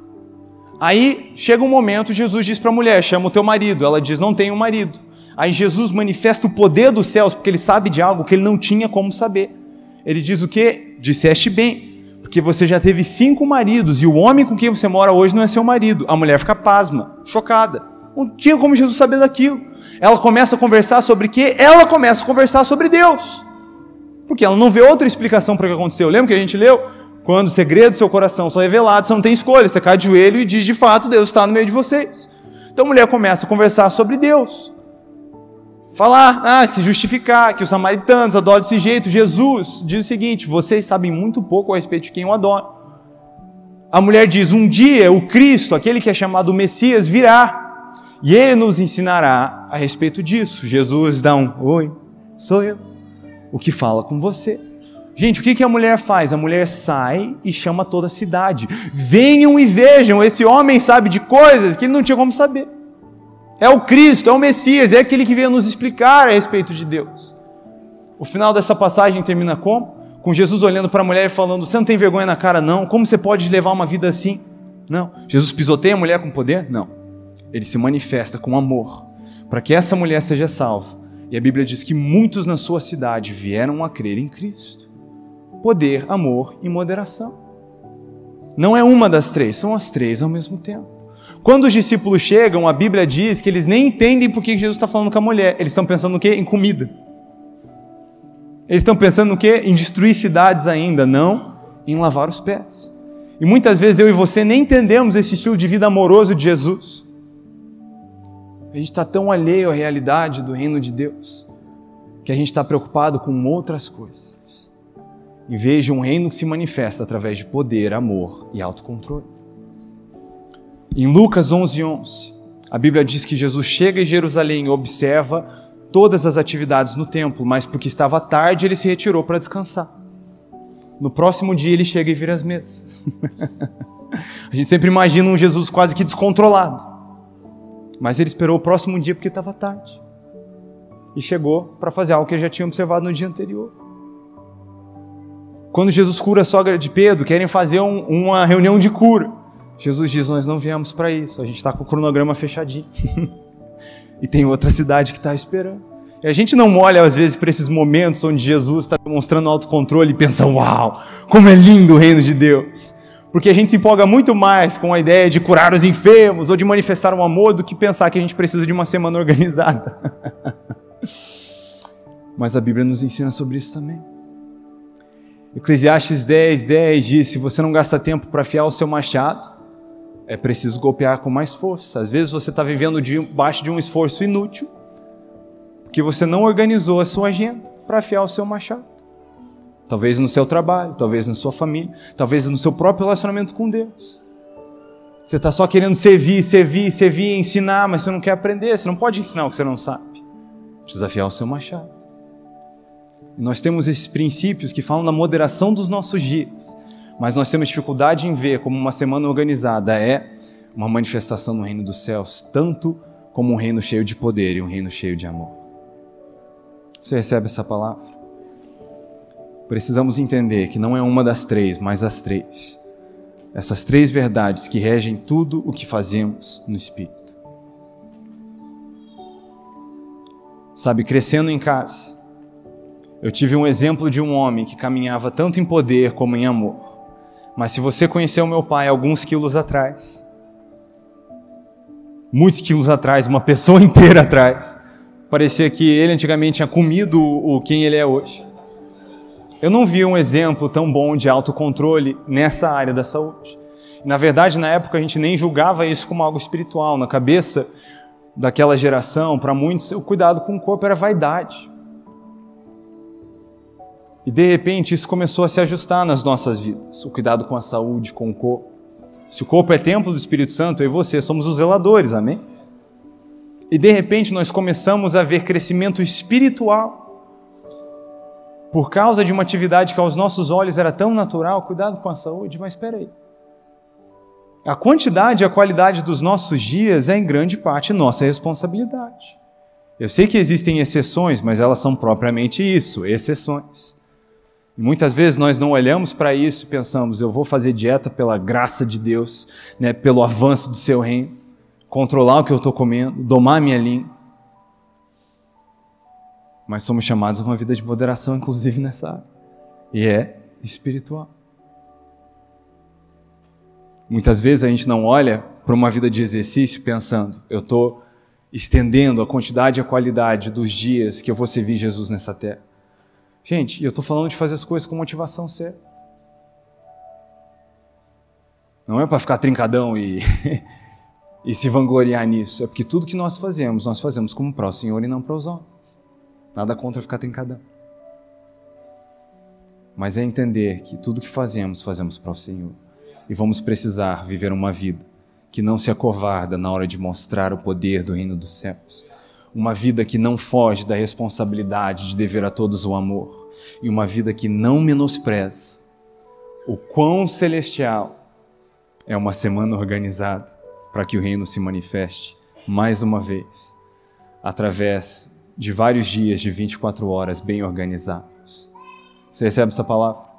Aí chega um momento, Jesus diz para a mulher, chama o teu marido. Ela diz, não tenho marido. Aí Jesus manifesta o poder dos céus, porque ele sabe de algo que ele não tinha como saber. Ele diz o quê? Disseste bem, porque você já teve cinco maridos, e o homem com quem você mora hoje não é seu marido. A mulher fica pasma, chocada. Não tinha como Jesus saber daquilo. Ela começa a conversar sobre o quê? Ela começa a conversar sobre Deus. Porque ela não vê outra explicação para o que aconteceu. Lembra que a gente leu? Quando os segredos do seu coração são revelados, você não tem escolha. Você cai de joelho e diz, de fato, Deus está no meio de vocês. Então a mulher começa a conversar sobre Deus. Falar, ah, se justificar, que os samaritanos adoram desse jeito. Jesus diz o seguinte, vocês sabem muito pouco a respeito de quem eu adoro. A mulher diz, um dia o Cristo, aquele que é chamado Messias, virá. E ele nos ensinará a respeito disso. Jesus dá um, oi, sou eu. O que fala com você. Gente, o que, que a mulher faz? A mulher sai e chama toda a cidade. Venham e vejam, esse homem sabe de coisas que ele não tinha como saber. É o Cristo, é o Messias, é aquele que veio nos explicar a respeito de Deus. O final dessa passagem termina como? Com Jesus olhando para a mulher e falando, você não tem vergonha na cara não? Como você pode levar uma vida assim? Não. Jesus pisoteia a mulher com poder? Não. Ele se manifesta com amor, para que essa mulher seja salva. E a Bíblia diz que muitos na sua cidade vieram a crer em Cristo. Poder, amor e moderação. Não é uma das três, são as três ao mesmo tempo. Quando os discípulos chegam, a Bíblia diz que eles nem entendem por que Jesus está falando com a mulher. Eles estão pensando no quê? Em comida. Eles estão pensando no quê? Em destruir cidades ainda, não em lavar os pés. E muitas vezes eu e você nem entendemos esse estilo de vida amoroso de Jesus. A gente está tão alheio à realidade do reino de Deus, que a gente está preocupado com outras coisas, em vez de um reino que se manifesta através de poder, amor e autocontrole. Em Lucas onze, onze, a Bíblia diz que Jesus chega em Jerusalém e observa todas as atividades no templo, mas porque estava tarde, ele se retirou para descansar. No próximo dia ele chega e vira as mesas. A gente sempre imagina um Jesus quase que descontrolado, mas ele esperou o próximo dia porque estava tarde. E chegou para fazer algo que ele já tinha observado no dia anterior. Quando Jesus cura a sogra de Pedro, querem fazer um, uma reunião de cura. Jesus diz, nós não viemos para isso, a gente está com o cronograma fechadinho. E tem outra cidade que está esperando. E a gente não olha às vezes para esses momentos onde Jesus está demonstrando autocontrole e pensa, uau, como é lindo o reino de Deus. Porque a gente se empolga muito mais com a ideia de curar os enfermos ou de manifestar um amor do que pensar que a gente precisa de uma semana organizada. Mas a Bíblia nos ensina sobre isso também. Eclesiastes dez, dez diz, se você não gasta tempo para afiar o seu machado, é preciso golpear com mais força. Às vezes você está vivendo debaixo de um esforço inútil, porque você não organizou a sua agenda para afiar o seu machado. Talvez no seu trabalho, talvez na sua família, talvez no seu próprio relacionamento com Deus. Você está só querendo servir, servir, servir, ensinar, mas você não quer aprender, você não pode ensinar o que você não sabe. Precisa afiar o seu machado. E nós temos esses princípios que falam da moderação dos nossos dias, mas nós temos dificuldade em ver como uma semana organizada é uma manifestação no reino dos céus, tanto como um reino cheio de poder e um reino cheio de amor. Você recebe essa palavra? Precisamos entender que não é uma das três, mas as três. Essas três verdades que regem tudo o que fazemos no Espírito. Sabe, crescendo em casa, eu tive um exemplo de um homem que caminhava tanto em poder como em amor. Mas se você conheceu meu pai alguns quilos atrás, muitos quilos atrás, uma pessoa inteira atrás, parecia que ele antigamente tinha comido o quem ele é hoje. Eu não vi um exemplo tão bom de autocontrole nessa área da saúde. Na verdade, na época, a gente nem julgava isso como algo espiritual. Na cabeça daquela geração, para muitos, o cuidado com o corpo era vaidade. E, de repente, isso começou a se ajustar nas nossas vidas. O cuidado com a saúde, com o corpo. Se o corpo é templo do Espírito Santo, eu e você somos os zeladores, amém? E, de repente, nós começamos a ver crescimento espiritual. Por causa de uma atividade que aos nossos olhos era tão natural, cuidado com a saúde, mas espera aí. A quantidade e a qualidade dos nossos dias é em grande parte nossa responsabilidade. Eu sei que existem exceções, mas elas são propriamente isso, exceções. E muitas vezes nós não olhamos para isso e pensamos, eu vou fazer dieta pela graça de Deus, né, pelo avanço do seu reino, controlar o que eu estou comendo, domar a minha língua. Mas somos chamados a uma vida de moderação, inclusive nessa área. E é espiritual. Muitas vezes a gente não olha para uma vida de exercício pensando, eu estou estendendo a quantidade e a qualidade dos dias que eu vou servir Jesus nessa terra. Gente, eu estou falando de fazer as coisas com motivação certa. Não é para ficar trincadão e, e se vangloriar nisso. É porque tudo que nós fazemos, nós fazemos como para o Senhor e não para os homens. Nada contra ficar trincadão. Mas é entender que tudo que fazemos, fazemos para o Senhor. E vamos precisar viver uma vida que não se acovarda na hora de mostrar o poder do reino dos céus. Uma vida que não foge da responsabilidade de dever a todos o amor. E uma vida que não menospreza o quão celestial é uma semana organizada para que o reino se manifeste mais uma vez, através de vários dias de vinte e quatro horas bem organizados. Você recebe essa palavra?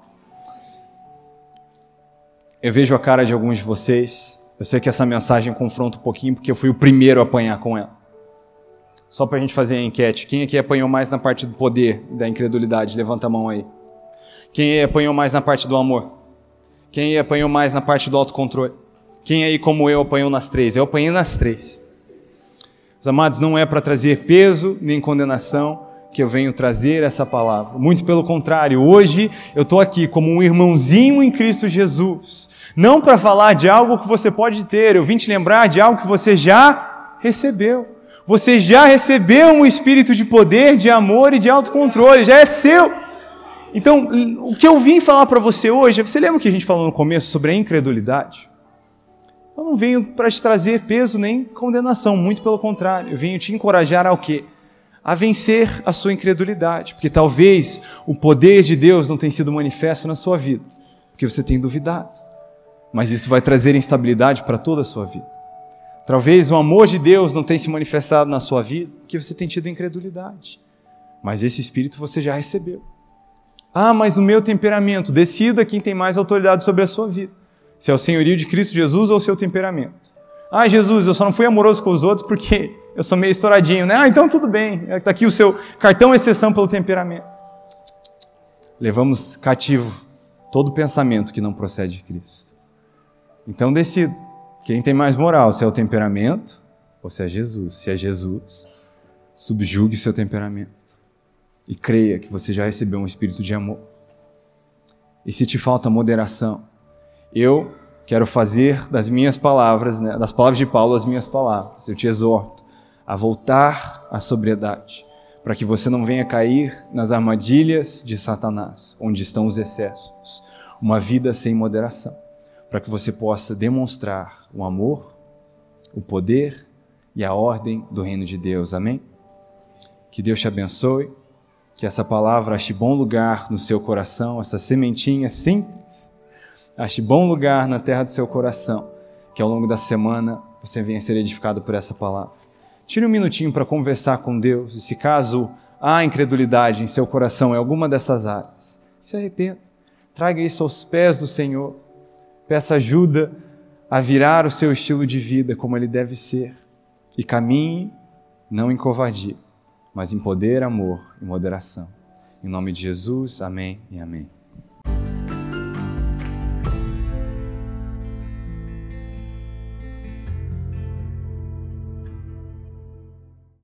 Eu vejo a cara de alguns de vocês. Eu sei que essa mensagem confronta um pouquinho, porque eu fui o primeiro a apanhar com ela. Só para a gente fazer a enquete. Quem aqui apanhou mais na parte do poder, da incredulidade? Levanta a mão aí. Quem aí apanhou mais na parte do amor? Quem aí apanhou mais na parte do autocontrole? Quem aí, como eu, apanhou nas três? Eu apanhei nas três. Os amados, não é para trazer peso nem condenação que eu venho trazer essa palavra. Muito pelo contrário, hoje eu estou aqui como um irmãozinho em Cristo Jesus. Não para falar de algo que você pode ter, eu vim te lembrar de algo que você já recebeu. Você já recebeu um espírito de poder, de amor e de autocontrole, já é seu. Então, o que eu vim falar para você hoje, você lembra que a gente falou no começo sobre a incredulidade? Eu não venho para te trazer peso nem condenação, muito pelo contrário, eu venho te encorajar ao quê? A vencer a sua incredulidade, porque talvez o poder de Deus não tenha sido manifesto na sua vida, porque você tem duvidado, mas isso vai trazer instabilidade para toda a sua vida. Talvez o amor de Deus não tenha se manifestado na sua vida, porque você tem tido incredulidade, mas esse Espírito você já recebeu. Ah, mas o meu temperamento, decida quem tem mais autoridade sobre a sua vida, se é o senhorio de Cristo Jesus ou o seu temperamento. Ah, Jesus, eu só não fui amoroso com os outros porque eu sou meio estouradinho, né? Ah, então tudo bem, está aqui o seu cartão exceção pelo temperamento. Levamos cativo todo pensamento que não procede de Cristo. Então decida, quem tem mais moral, se é o temperamento ou se é Jesus. Se é Jesus, subjugue o seu temperamento e creia que você já recebeu um espírito de amor. E se te falta moderação, eu quero fazer das minhas palavras, né, das palavras de Paulo, as minhas palavras. Eu te exorto a voltar à sobriedade, para que você não venha cair nas armadilhas de Satanás, onde estão os excessos. Uma vida sem moderação, para que você possa demonstrar o amor, o poder e a ordem do reino de Deus. Amém? Que Deus te abençoe, que essa palavra ache bom lugar no seu coração, essa sementinha simples, ache bom lugar na terra do seu coração, que ao longo da semana você venha ser edificado por essa palavra. Tire um minutinho para conversar com Deus, e se caso há incredulidade em seu coração em alguma dessas áreas, se arrependa, traga isso aos pés do Senhor, peça ajuda a virar o seu estilo de vida como ele deve ser, e caminhe não em covardia, mas em poder, amor e moderação. Em nome de Jesus, amém e amém.